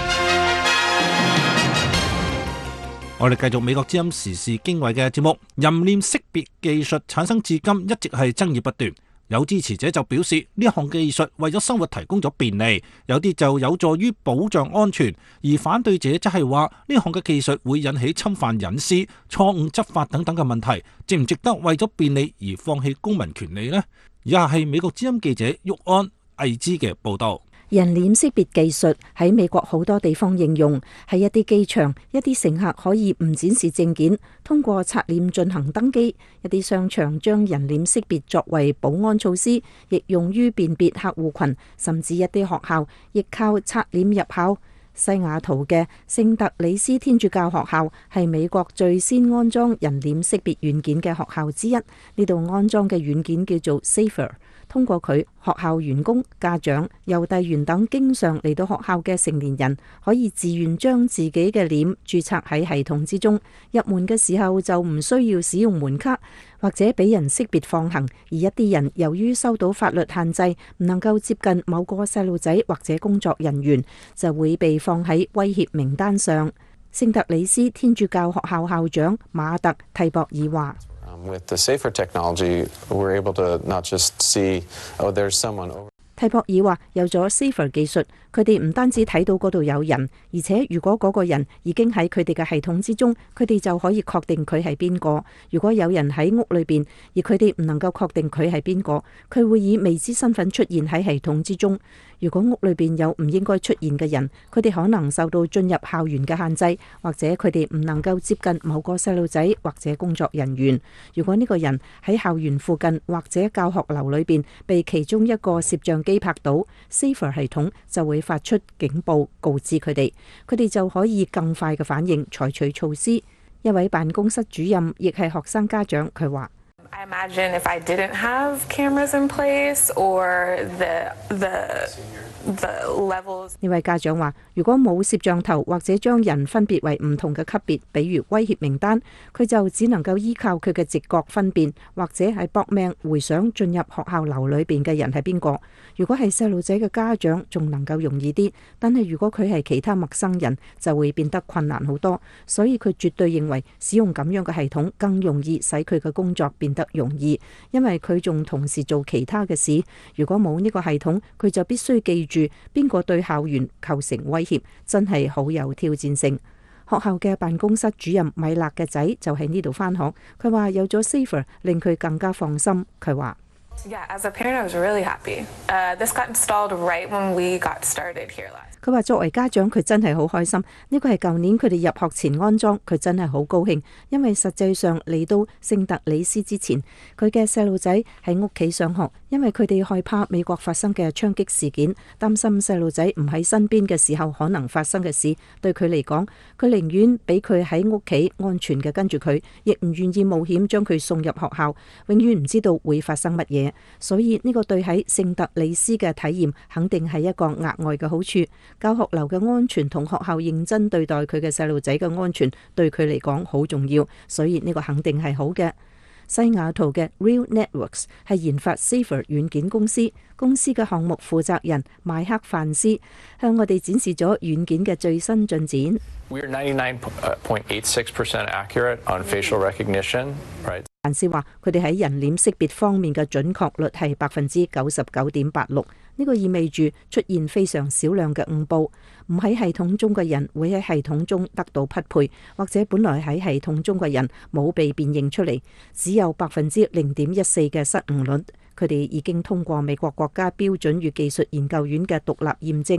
我哋繼續美國之音時事經緯嘅節目。人臉識別技術產生至今一直係爭議不斷，有支持者就表示呢項技術為咗生活提供咗便利，有啲就有助於保障安全，而反對者則係話呢項嘅技術會引起侵犯隱私、錯誤執法等等嘅問題，值唔值得為咗便利而放棄公民權利呢？以下係美國之音記者沃安魏之嘅報道。 人臉識別技術喺美國好多地方應用，喺一啲機場，一啲乘客可以唔展示證件，通過刷臉進行登機；一啲商場將人臉識別作為保安措施，亦用於辨別客戶群，甚至一啲學校亦靠刷臉入校。西雅圖嘅聖特里斯天主教學校係美國最先安裝人臉識別軟件嘅學校之一，呢度安裝嘅軟件叫做 Safer。通過佢，學校員工、家長、郵遞員等經常嚟到學校嘅成年人，可以自願將自己嘅臉註冊喺系統之中。入門嘅時候就唔需要使用門卡，或者俾人識別放行。而一啲人由於收到法律限制，唔能夠接近某個細路仔或者工作人員，就會被放喺威脅名單上。聖特里斯天主教學校校長馬特蒂博爾話 ：With the safer technology, we're able to not just see, oh, there's someone over. 蒂博爾話：有咗 Safer 技術，佢哋唔單止睇到嗰度有人，而且如果嗰個人已經喺佢哋嘅系統之中，佢哋就可以確定佢係邊個。如果有人喺屋裏邊，而佢哋唔能夠確定佢係邊個，佢會以未知身份出現喺系統之中。如果屋裏邊有唔應該出現嘅人，佢哋可能受到進入校園嘅限制，或者佢哋唔能夠接近某個細路仔或者工作人員。如果呢個人喺校園附近或者教學樓裏邊被其中一個攝像機拍到， Safer 系統就會發出警報告知佢哋，佢哋就可以更快嘅反應，採取措施。一位辦公室主任亦係學生家長，佢話 ：I imagine if I didn't have cameras in place or the the the levels。呢位家長話：如果冇攝像頭或者將人分別為唔同嘅級別，比如威脅名單，佢就只能夠依靠佢嘅直覺分辨，或者係搏命回想進入學校樓裏邊嘅人係邊個。如果係細路仔嘅家長，仲能夠容易啲，但係如果佢係其他陌生人，就會變得困難好多。所以佢絕對認為使用咁樣嘅系統更容易使佢嘅工作變得容易，因為佢仲同時做其他嘅事。如果冇呢個系統，佢就必須記住邊個對校園構成威脅，真係好有挑戰性。學校嘅辦公室主任米勒嘅仔就喺呢度返學，佢話有咗 Safer 令佢更加放心。佢話 ：Yeah, as a parent, I was really happy. Uh, this got installed right when we got started here last. 佢話作為家長，佢真係好開心。呢個係舊年佢哋入學前安裝，佢真係好高興，因為實際上嚟到聖特里斯之前，佢嘅細路仔喺屋企上學，因為佢哋害怕美國發生嘅槍擊事件，擔心細路仔唔喺身邊嘅時候可能發生嘅事。對佢嚟講，佢寧願俾佢喺屋企安全嘅跟住佢，亦唔願意冒險將佢送入學校，永遠唔知道會發生乜嘢。所以呢個對喺聖特里斯嘅體驗肯定係一個額外嘅好處。教學樓嘅安全同學校認真對待佢嘅細路仔嘅安全，對佢嚟講好重要，所以呢個肯定係好嘅。西雅圖嘅 Real Networks 係研發 Safer 軟件公司，公司嘅項目負責人邁克范斯向我哋展示咗軟件嘅最新進展。 We are ninety-nine point eight six percent accurate on facial recognition, right? 范斯話：佢哋喺人臉識別方面嘅準確率係百分之九十九點八六。呢個意味住出現非常少量嘅誤報，唔喺系統中嘅人會喺系統中得到匹配，或者本來喺系統中嘅人冇被辨認出嚟，只有百分之零點一四嘅失誤率。佢哋已經通過美國國家標準與技術研究院嘅獨立驗證。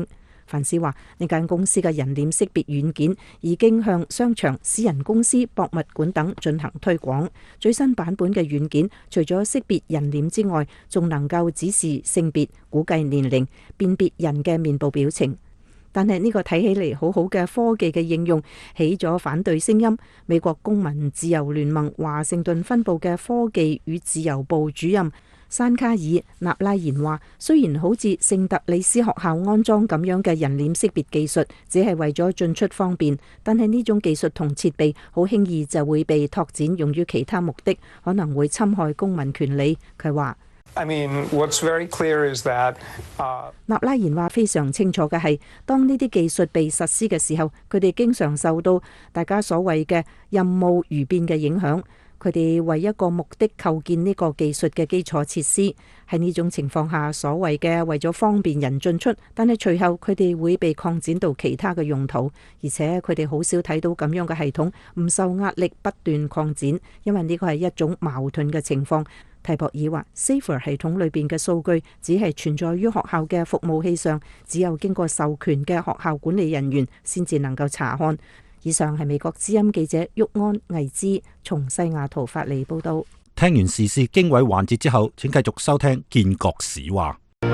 范斯話：呢間公司嘅人臉識別軟件已經向商場、私人公司、博物館等進行推廣。最新版本嘅軟件除咗識別人臉之外，仲能夠指示性別、估計年齡、辨別人嘅面部表情。但係呢個睇起嚟好好嘅科技嘅應用起咗反對聲音。美國公民自由聯盟華盛頓分部嘅科技與自由部主任山卡爾納拉言話，雖然好似聖特里斯學校安裝咁樣嘅人臉識別技術只係為咗進出方便，但係呢種技術同設備好輕易就會被拓展用於其他目的，可能會侵害公民權利。佢話 I mean, what's very clear is that, uh, 納拉言話非常清楚嘅係，當呢啲技術被實施嘅時候，佢哋經常受到大家所謂嘅任務如變嘅影響。佢哋為一個目的構建呢個技術嘅基礎設施，喺呢種情況下，所謂嘅為咗方便人進出，但係隨後佢哋會被擴展到其他嘅用途，而且佢哋好少睇到咁樣嘅系統唔受壓力不斷擴展，因為呢個係一種矛盾嘅情況。提博爾話 Safer 系統裏邊嘅數據只係存在於學校嘅服務器上，只有經過授權嘅學校管理人員先至能夠查看。以上係美國之音記者沃安魏茲從西雅圖發嚟報道。 聽完時事經緯環節之後，請繼續收聽建國史話。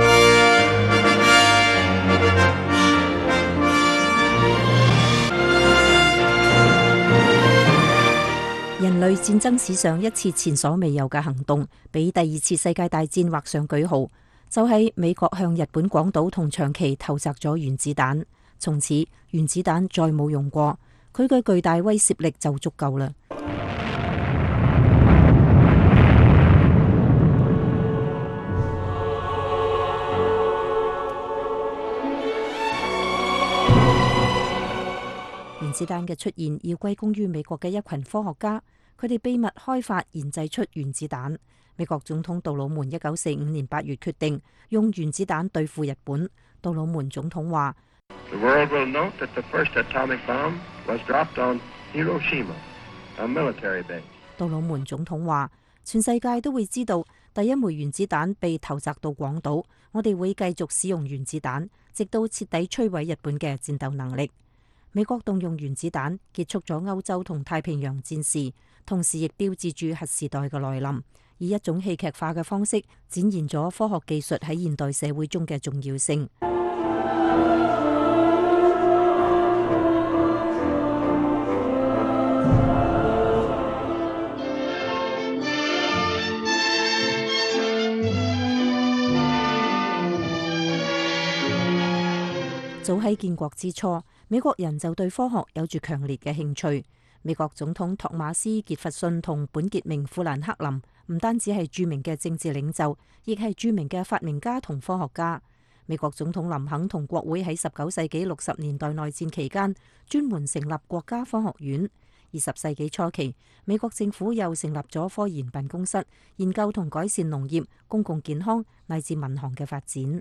人類戰爭史上一次前所未有嘅行動，俾第二次世界大戰畫上句號，就係美國向日本廣島同長崎投擲咗原子彈。從此原子彈再冇用過，佢嘅巨大威懾力就足夠啦。原子彈嘅出現要歸功於美國嘅一群科學家，佢哋秘密開發研製出原子彈。美國總統杜魯門一九四五年八月決定用原子彈對付日本。杜魯門總統話：The world will note that the first atomic bomb was dropped on Hiroshima, a military base. 杜魯門總統話：全世界都會知道第一枚原子彈被投擲到廣島，我哋會繼續使用原子彈，直到徹底摧毀日本嘅戰鬥能力。美國動用原子彈結束咗歐洲同太平洋戰事，同時亦標誌住核時代嘅來臨，以一種戲劇化嘅方式展現咗科學技術喺現代社會中嘅重要性。早喺建國之初，美國人就對科學有住強烈嘅興趣。美國總統托馬斯傑弗遜同本傑明富蘭克林唔單止係著名嘅政治領袖，亦係著名嘅發明家同科學家。美國總統林肯同國會喺十九世紀六十年代內戰期間專門成立國家科學院。二十世紀初期，美國政府又成立咗科研辦公室，研究同改善農業、公共健康乃至民航嘅發展。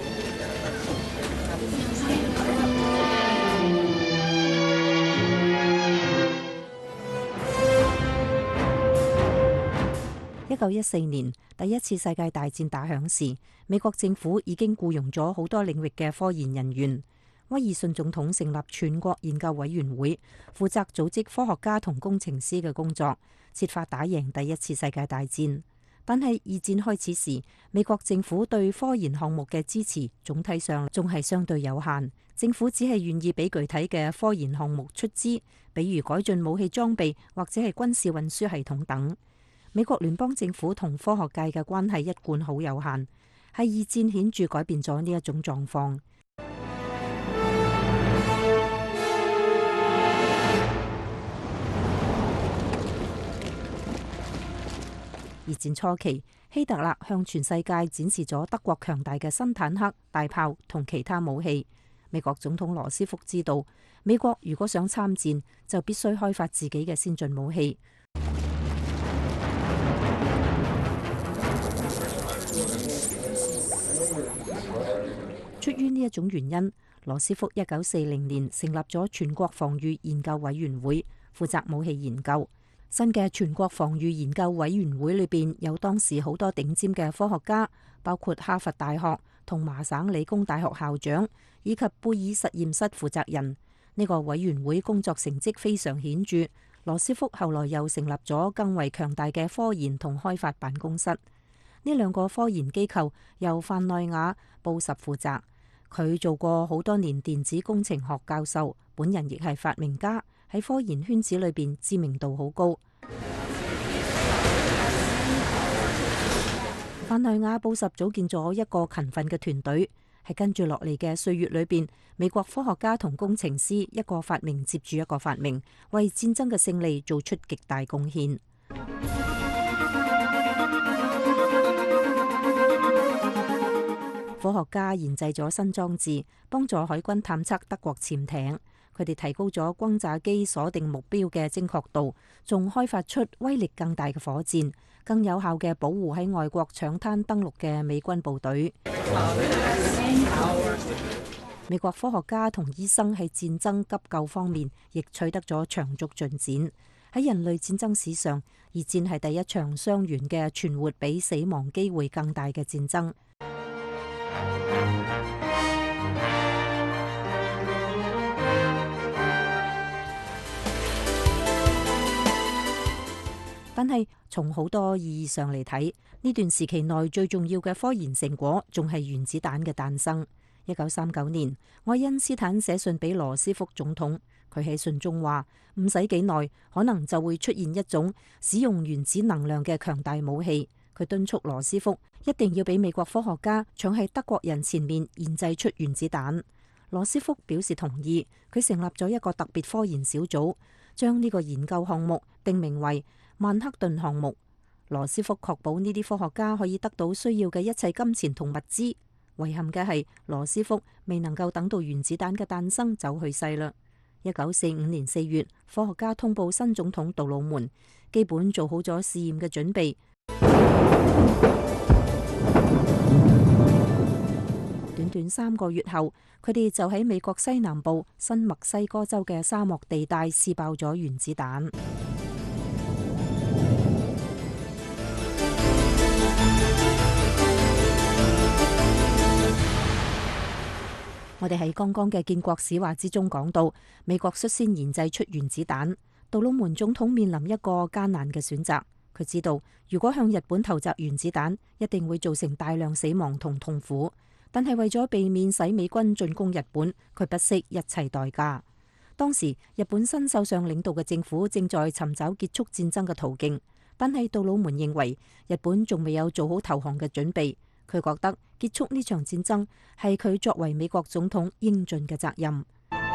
一九一四年，第一次世界大戰打響時，美國政府已經僱傭咗好多領域嘅科研人員。威爾遜總統成立全國研究委員會，負責組織科學家同工程師嘅工作，設法打贏第一次世界大戰。但係二戰開始時，美國政府對科研項目嘅支持總體上仲係相對有限，政府只係願意俾具體嘅科研項目出資，比如改進武器裝備或者係軍事運輸系統等。美國聯邦政府同科學界嘅關係一貫好有限，係二戰顯著改變咗呢一種狀況。二戰初期，希特勒向全世界展示咗德國強大嘅新坦克、大炮同其他武器。美國總統羅斯福知道，美國如果想參戰，就必須開發自己嘅先進武器。出於呢一種原因，羅斯福一九四零年成立咗全國防禦研究委員會，負責武器研究。新嘅全國防禦研究委員會裏邊有當時好多頂尖嘅科學家，包括哈佛大學、 同麻省理工大學校長以及貝爾實驗室負責人。呢個委員會工作成績非常顯著。羅斯福後來又成立咗更為強大嘅科研同開發辦公室。呢兩個科研機構由范內瓦布什負責，佢做過好多年電子工程學教授，本人亦係發明家，喺科研圈子裏邊知名度好高。范內瓦布什組建咗一個勤奮嘅團隊，係跟住落嚟嘅歲月裏邊，美國科學家同工程師一個發明接住一個發明，為戰爭嘅勝利做出極大貢獻。科學家研製咗新裝置，幫助海軍探測德國潛艇。佢哋提高咗轟炸機鎖定目標嘅精確度，仲開發出威力更大嘅火箭，更有效嘅保護喺外國搶灘登陸嘅美軍部隊。美國科學家同醫生喺戰爭急救方面亦取得咗長足進展。喺人類戰爭史上，二戰係第一場傷員嘅存活比死亡機會更大嘅戰爭。但係從好多意義上嚟睇，呢段時期內最重要嘅科研成果仲係原子彈嘅誕生。一九三九年，愛因斯坦寫信俾羅斯福總統，佢喺信中話唔使幾耐，可能就會出現一種使用原子能量嘅強大武器。佢敦促羅斯福一定要俾美國科學家搶喺德國人前面研製出原子彈。羅斯福表示同意，佢成立咗一個特別科研小組，將呢個研究項目定名為曼克頓項目。羅斯福確保呢啲科學家可以得到需要嘅一切金錢同物資。遺憾嘅係，羅斯福未能夠等到原子彈嘅誕生就去世啦。一九四五年四月，科學家通報新總統杜魯門，基本做好咗試驗嘅準備。短短三個月後，佢哋就喺美國西南部新墨西哥州嘅沙漠地帶試爆咗原子彈。我哋喺剛剛嘅建國史話之中講到，美國率先研製出原子彈。杜魯門總統面臨一個艱難嘅選擇，佢知道如果向日本投擲原子彈，一定會造成大量死亡同痛苦。但係為咗避免使美軍進攻日本，佢不惜一切代價。當時日本新首相領導嘅政府正在尋找結束戰爭嘅途徑，但係杜魯門認為日本仲未有做好投降嘅準備。佢覺得結束呢場戰爭係佢作為美國總統應盡嘅責任。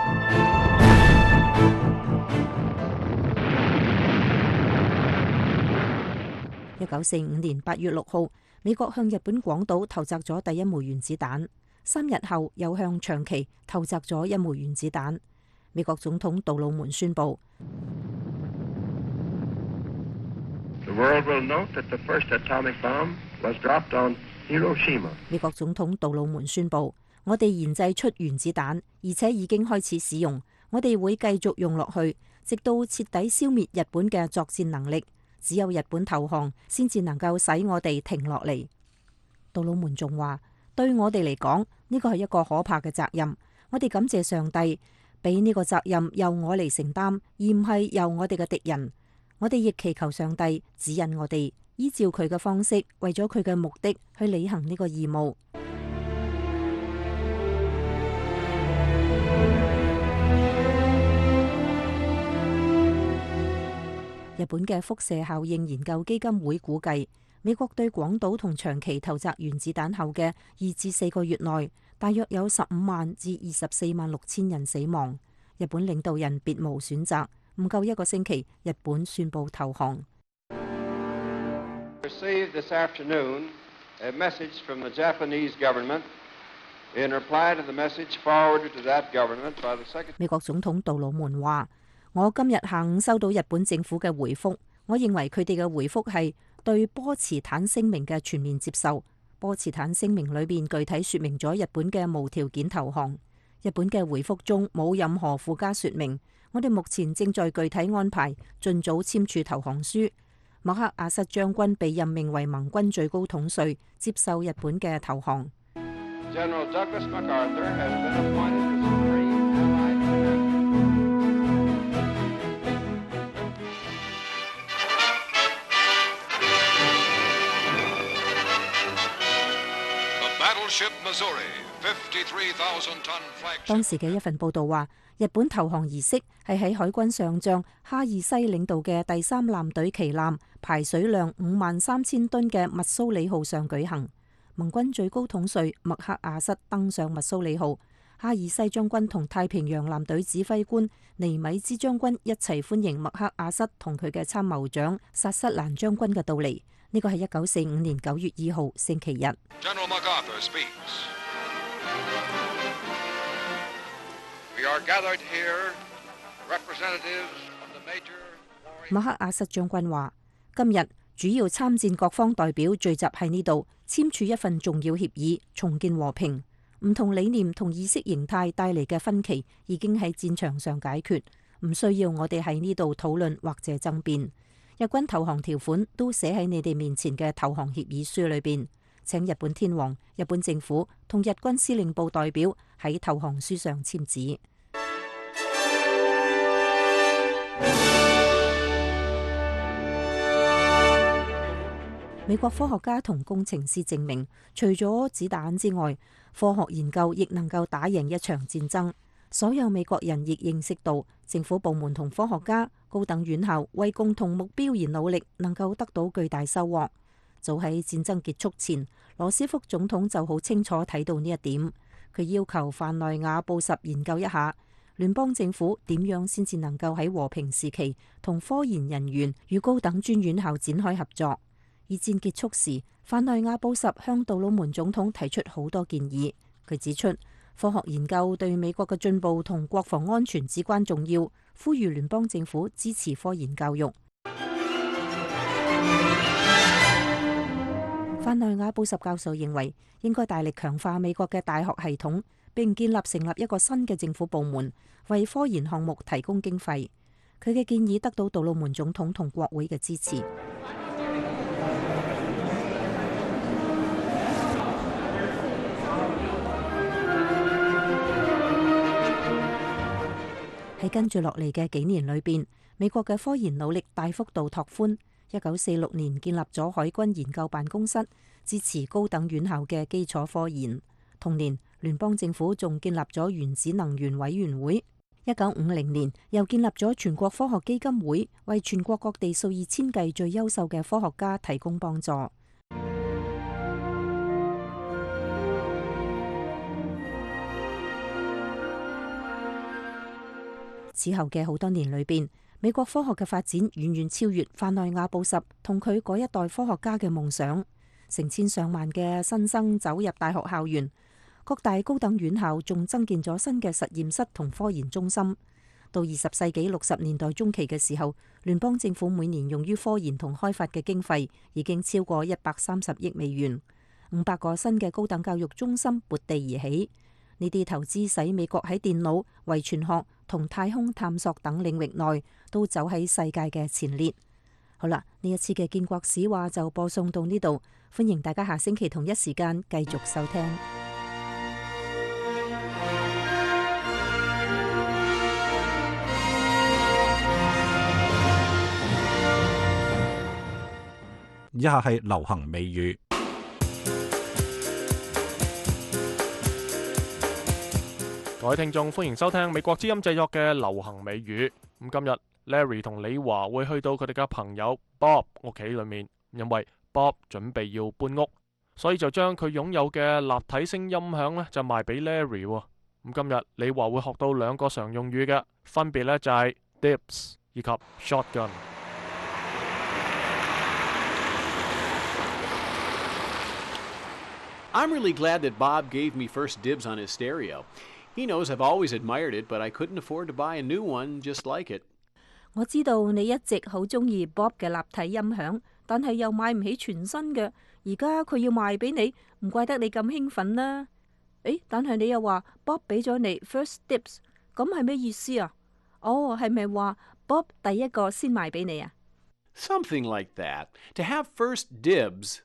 一九四五年八月六號，美國向日本廣島投擲咗第一枚原子彈，三日後又向長崎投擲咗一枚原子彈。美國總統杜魯門宣布：The world will note that the first atomic bomb was dropped on Hiroshima。美國總統杜魯門宣布：我哋研製出原子彈，而且已經開始使用，我哋會繼續用落去，直到徹底消滅日本嘅作戰能力。只有日本投降，先至能夠使我哋停落嚟。杜魯門仲話：對我哋嚟講，呢個係一個可怕嘅責任。我哋感謝上帝，俾呢個責任由我嚟承擔，而唔係由我哋嘅敵人。我哋亦祈求上帝指引我哋，依照佢嘅方式，為咗佢嘅目的去履行呢個義務。日本嘅輻射效應研究基金會估計，美國對廣島同長崎投擲原子彈後嘅二至四個月內，大約有十五萬至二十四萬六千人死亡。日本領導人別無選擇，唔夠一個星期，日本宣布投降。美國總統杜魯門話：我今日下午收到日本政府嘅回覆，我認為佢哋嘅回覆係對波茨坦聲明嘅全面接受。波茨坦聲明裏邊具體說明咗日本嘅無條件投降。日本嘅回覆中冇任何附加說明。我哋目前正在具體安排，盡早簽署投降書。麥克阿瑟將軍被任命為盟軍最高統帥，接受日本嘅投降。 General Douglas MacArthur has been appointed the Supreme Allied Commander. The battleship Missouri, fifty-three thousand ton flagship. 當時嘅一份報道話，日本投降儀式係喺海軍上將哈爾西領導嘅第三艦隊旗艦排水量五萬三千噸嘅密蘇里號上舉行。盟軍最高統帥麥克阿瑟登上密蘇里號，哈爾西將軍同太平洋艦隊指揮官尼米茲將軍一齊歡迎麥克阿瑟同佢嘅參謀長薩瑟蘭將軍嘅到嚟。呢個係一九四五年九月二號星期日。 General MacArthur speaks. We are gathered here, representatives of the major warring. 麥克阿瑟將軍話：今日主要參戰各方代表聚集喺呢度，簽署一份重要協議，重建和平。唔同理念同意識形態帶嚟嘅分歧已經喺戰場上解決，唔需要我哋喺呢度討論或者爭辯。日軍投降條款都寫喺你哋面前嘅投降協議書裏邊，請日本天皇、日本政府同日軍司令部代表喺投降書上簽字。美國科學家同工程師證明，除咗子彈之外，科學研究亦能夠打贏一場戰爭。所有美國人亦認識到，政府部門同科學家、高等院校為共同目標而努力，能夠得到巨大收穫。早喺戰爭結束前，羅斯福總統就好清楚睇到呢一點。佢要求范內瓦布什研究一下聯邦政府點樣先至能夠喺和平時期同科研人員與高等專院校展開合作。二戰結束時，范內瓦布什向杜魯門總統提出好多建議。佢指出，科學研究對美國嘅進步同國防安全至關重要，呼籲聯邦政府支持科研教育。范內瓦布什教授認為，應該大力強化美國嘅大學系統，並建立成立一個新嘅政府部門，為科研項目提供經費。佢嘅建議得到杜魯門總統同國會嘅支持。喺跟住落嚟嘅幾年裏邊，美國嘅科研努力大幅度拓寬。一九四六年建立咗海軍研究辦公室，支持高等院校嘅基礎科研。同年，聯邦政府仲建立咗原子能源委員會。一九五零年，又建立咗全國科學基金會，為全國各地數以千計最優秀嘅科學家提供幫助。此後嘅好多年裏邊，美國科學嘅發展遠遠超越范內瓦布什同佢嗰一代科學家嘅夢想。成千上萬嘅新生走入大學校園，各大高等院校仲增建咗新嘅實驗室同科研中心。到二十世紀六十年代中期嘅時候，聯邦政府每年用於科研同開發嘅經費已經超過一百三十億美元，五百個新嘅高等教育中心撥地而起。呢啲投資使美國喺電腦、遺傳學同太空探索等領域內都走喺世界嘅前列。好啦，呢一次嘅建國史話就播送到呢度，歡迎大家下星期同一時間繼續收聽。 以下係流行美語。 各位聽眾，歡迎收聽美國之音製作嘅流行美語。咁今日 Larry 同李華會去到佢哋嘅朋友 Bob 屋企裏面，因為 Bob 準備要搬屋，所以就將佢擁有嘅立體聲音響呢就賣俾 Larry。咁今日李華會學到兩個常用語嘅，分別呢就係 dibs 以及 shotgun。 I'm really glad that Bob gave me first dibs on his stereo. He knows I've always admired it, but I couldn't afford to buy a new one just like it. 我知道你一直好中意 Bob 嘅立體音響，但係又買唔起全新嘅。而家佢要賣俾你，唔怪得你咁興奮啦。誒，但係你又話 Bob 俾咗你 first dibs， 咁係咩意思啊？哦，係咪話 Bob 第一個先賣俾你啊？ Something like that. To have first dibs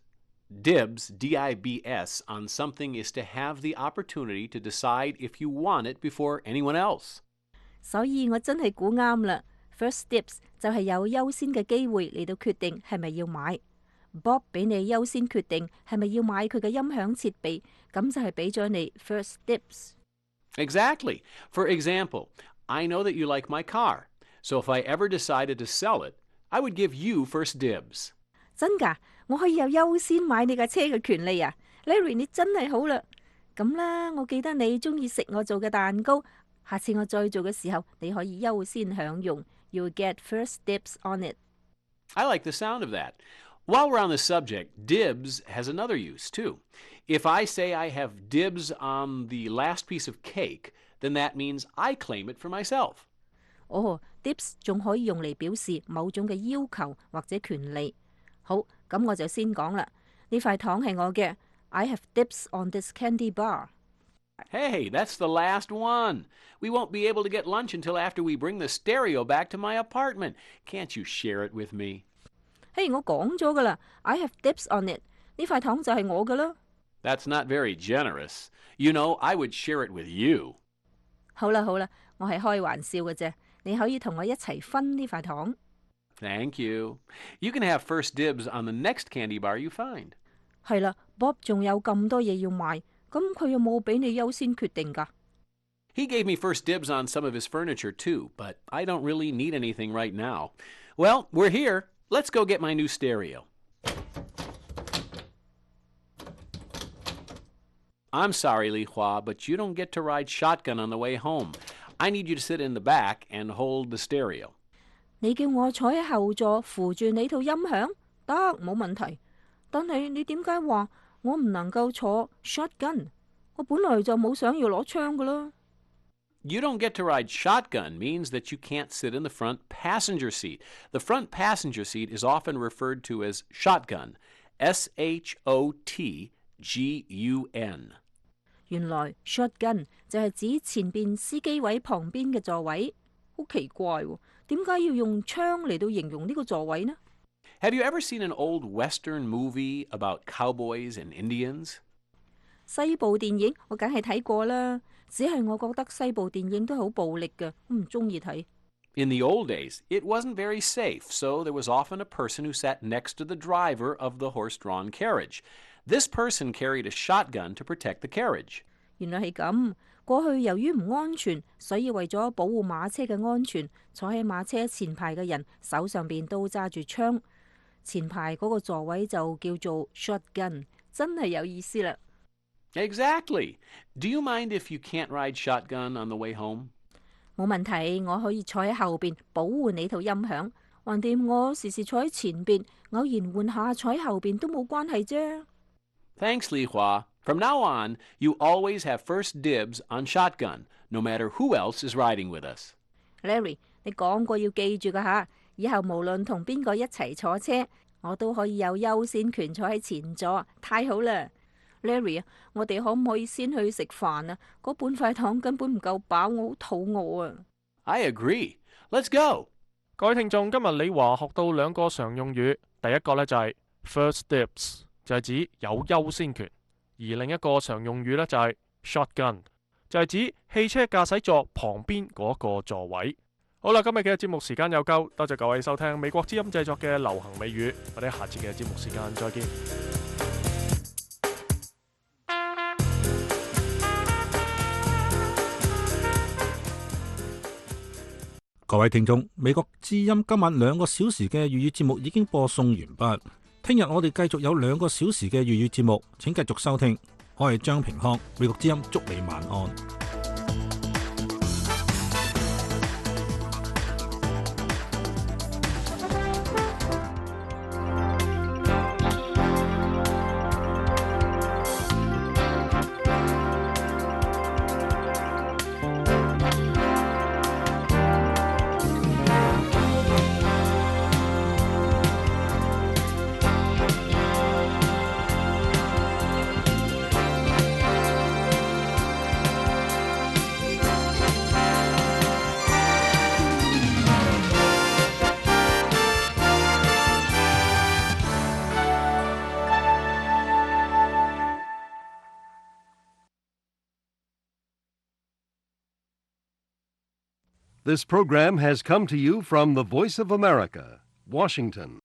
Dibs, D I B S, on something is to have the opportunity to decide if you want it before anyone else. 所以我真係估啱啦。First dibs 就係有優先嘅機會嚟到決定係咪要買。Bob 俾你優先決定係咪要買佢嘅音響設備，咁就係俾咗你 first dibs。 Exactly. For example, I know that you like my car, so if I ever decided to sell it, I would give you first dibs. 真㗎？我可以有優先買你架車嘅權利啊 ！Larry， 你真係好啦。咁啦，我記得你中意食我做嘅蛋糕，下次我再做嘅時候，你可以優先享用。You'll get first dibs on it. I like the sound of that. While we're on the subject, dibs has another use, too. If I say I have dibs on the last piece of cake, then that means I claim it for myself. 哦 ，dibs 仲可以用嚟表示某種嘅要求或者權利。好，咁我就先講啦。呢塊糖係我嘅 ，I have dibs on this candy bar. Hey, that's the last one. We won't be able to get lunch until after we bring the stereo back to my apartment. Can't you share it with me? 嘿，我講咗噶啦 ，I have dibs on it。呢塊糖就係我噶啦。 That's not very generous. You know, I would share it with you. 好啦好啦，我係開玩笑嘅啫。你可以同我一齊分呢塊糖。 Thank you. You can have first dibs on the next candy bar you find. 係啦 ，Bob 仲有咁多嘢要買，咁佢有冇俾你優先決定㗎？ He gave me first dibs on some of his furniture too, but I don't really need anything right now. Well, we're here. Let's go get my new stereo. I'm sorry, Li Hua, but you don't get to ride shotgun on the way home. I need you to sit in the back and hold the stereo. 你叫我坐喺後座扶住你套音響，得冇問題。但係你點解話我唔能夠坐 shotgun？ 我本來就冇想要攞槍㗎啦。 You don't get to ride shotgun means that you can't sit in the front passenger seat. The front passenger seat is often referred to as shotgun. S H O T G U N. 原來 shotgun 就係指前邊司機位旁邊嘅座位，好奇怪喎，點解要用槍嚟到形容呢個座位呢？ Have you ever seen an old Western movie about cowboys and Indians? 西部電影我梗係睇過啦，只係我覺得西部電影都好暴力嘅，我唔中意睇。 In the old days, it wasn't very safe, so there was often a person who sat next to the driver of the horse-drawn carriage. This person carried a shotgun to protect the carriage. 原來係咁，過去由於唔安全，所以為咗保護馬車嘅安全，坐喺馬車前排嘅人手上邊都揸住槍，前排嗰個座位就叫做 shotgun， 真係有意思啦。 Exactly. Do you mind if you can't ride shotgun on the way home? 冇問題，我可以坐喺後邊保護你套音響。橫掂我時時坐喺前邊，偶然換下坐喺後邊都冇關係啫。 Thanks, Li Hua. From now on, you always have first dibs on shotgun, no matter who else is riding with us. Larry， 你講過要記住㗎吓，以後無論同邊個一齊坐車，我都可以有優先權坐喺前座，太好啦！ Larry 啊，我哋可唔可以先去食飯啊？嗰半塊糖根本唔夠飽，我好肚餓啊！ I agree. Let's go. 各位聽眾，今日李華學到兩個常用語，第一個呢就係 first dibs， 就係指有優先權；而另一個常用語呢就係 shotgun， 就係指汽車駕駛座旁邊嗰個座位。好啦，今日嘅節目時間有夠，多謝各位收聽美國之音製作嘅流行美語，我哋下次嘅節目時間再見。 各位聽眾，美國之音今晚兩個小時嘅粵語節目已經播送完畢。聽日我哋繼續有兩個小時嘅粵語節目，請繼續收聽。我係張平康，美國之音祝你晚安。 This program has come to you from the Voice of America, Washington.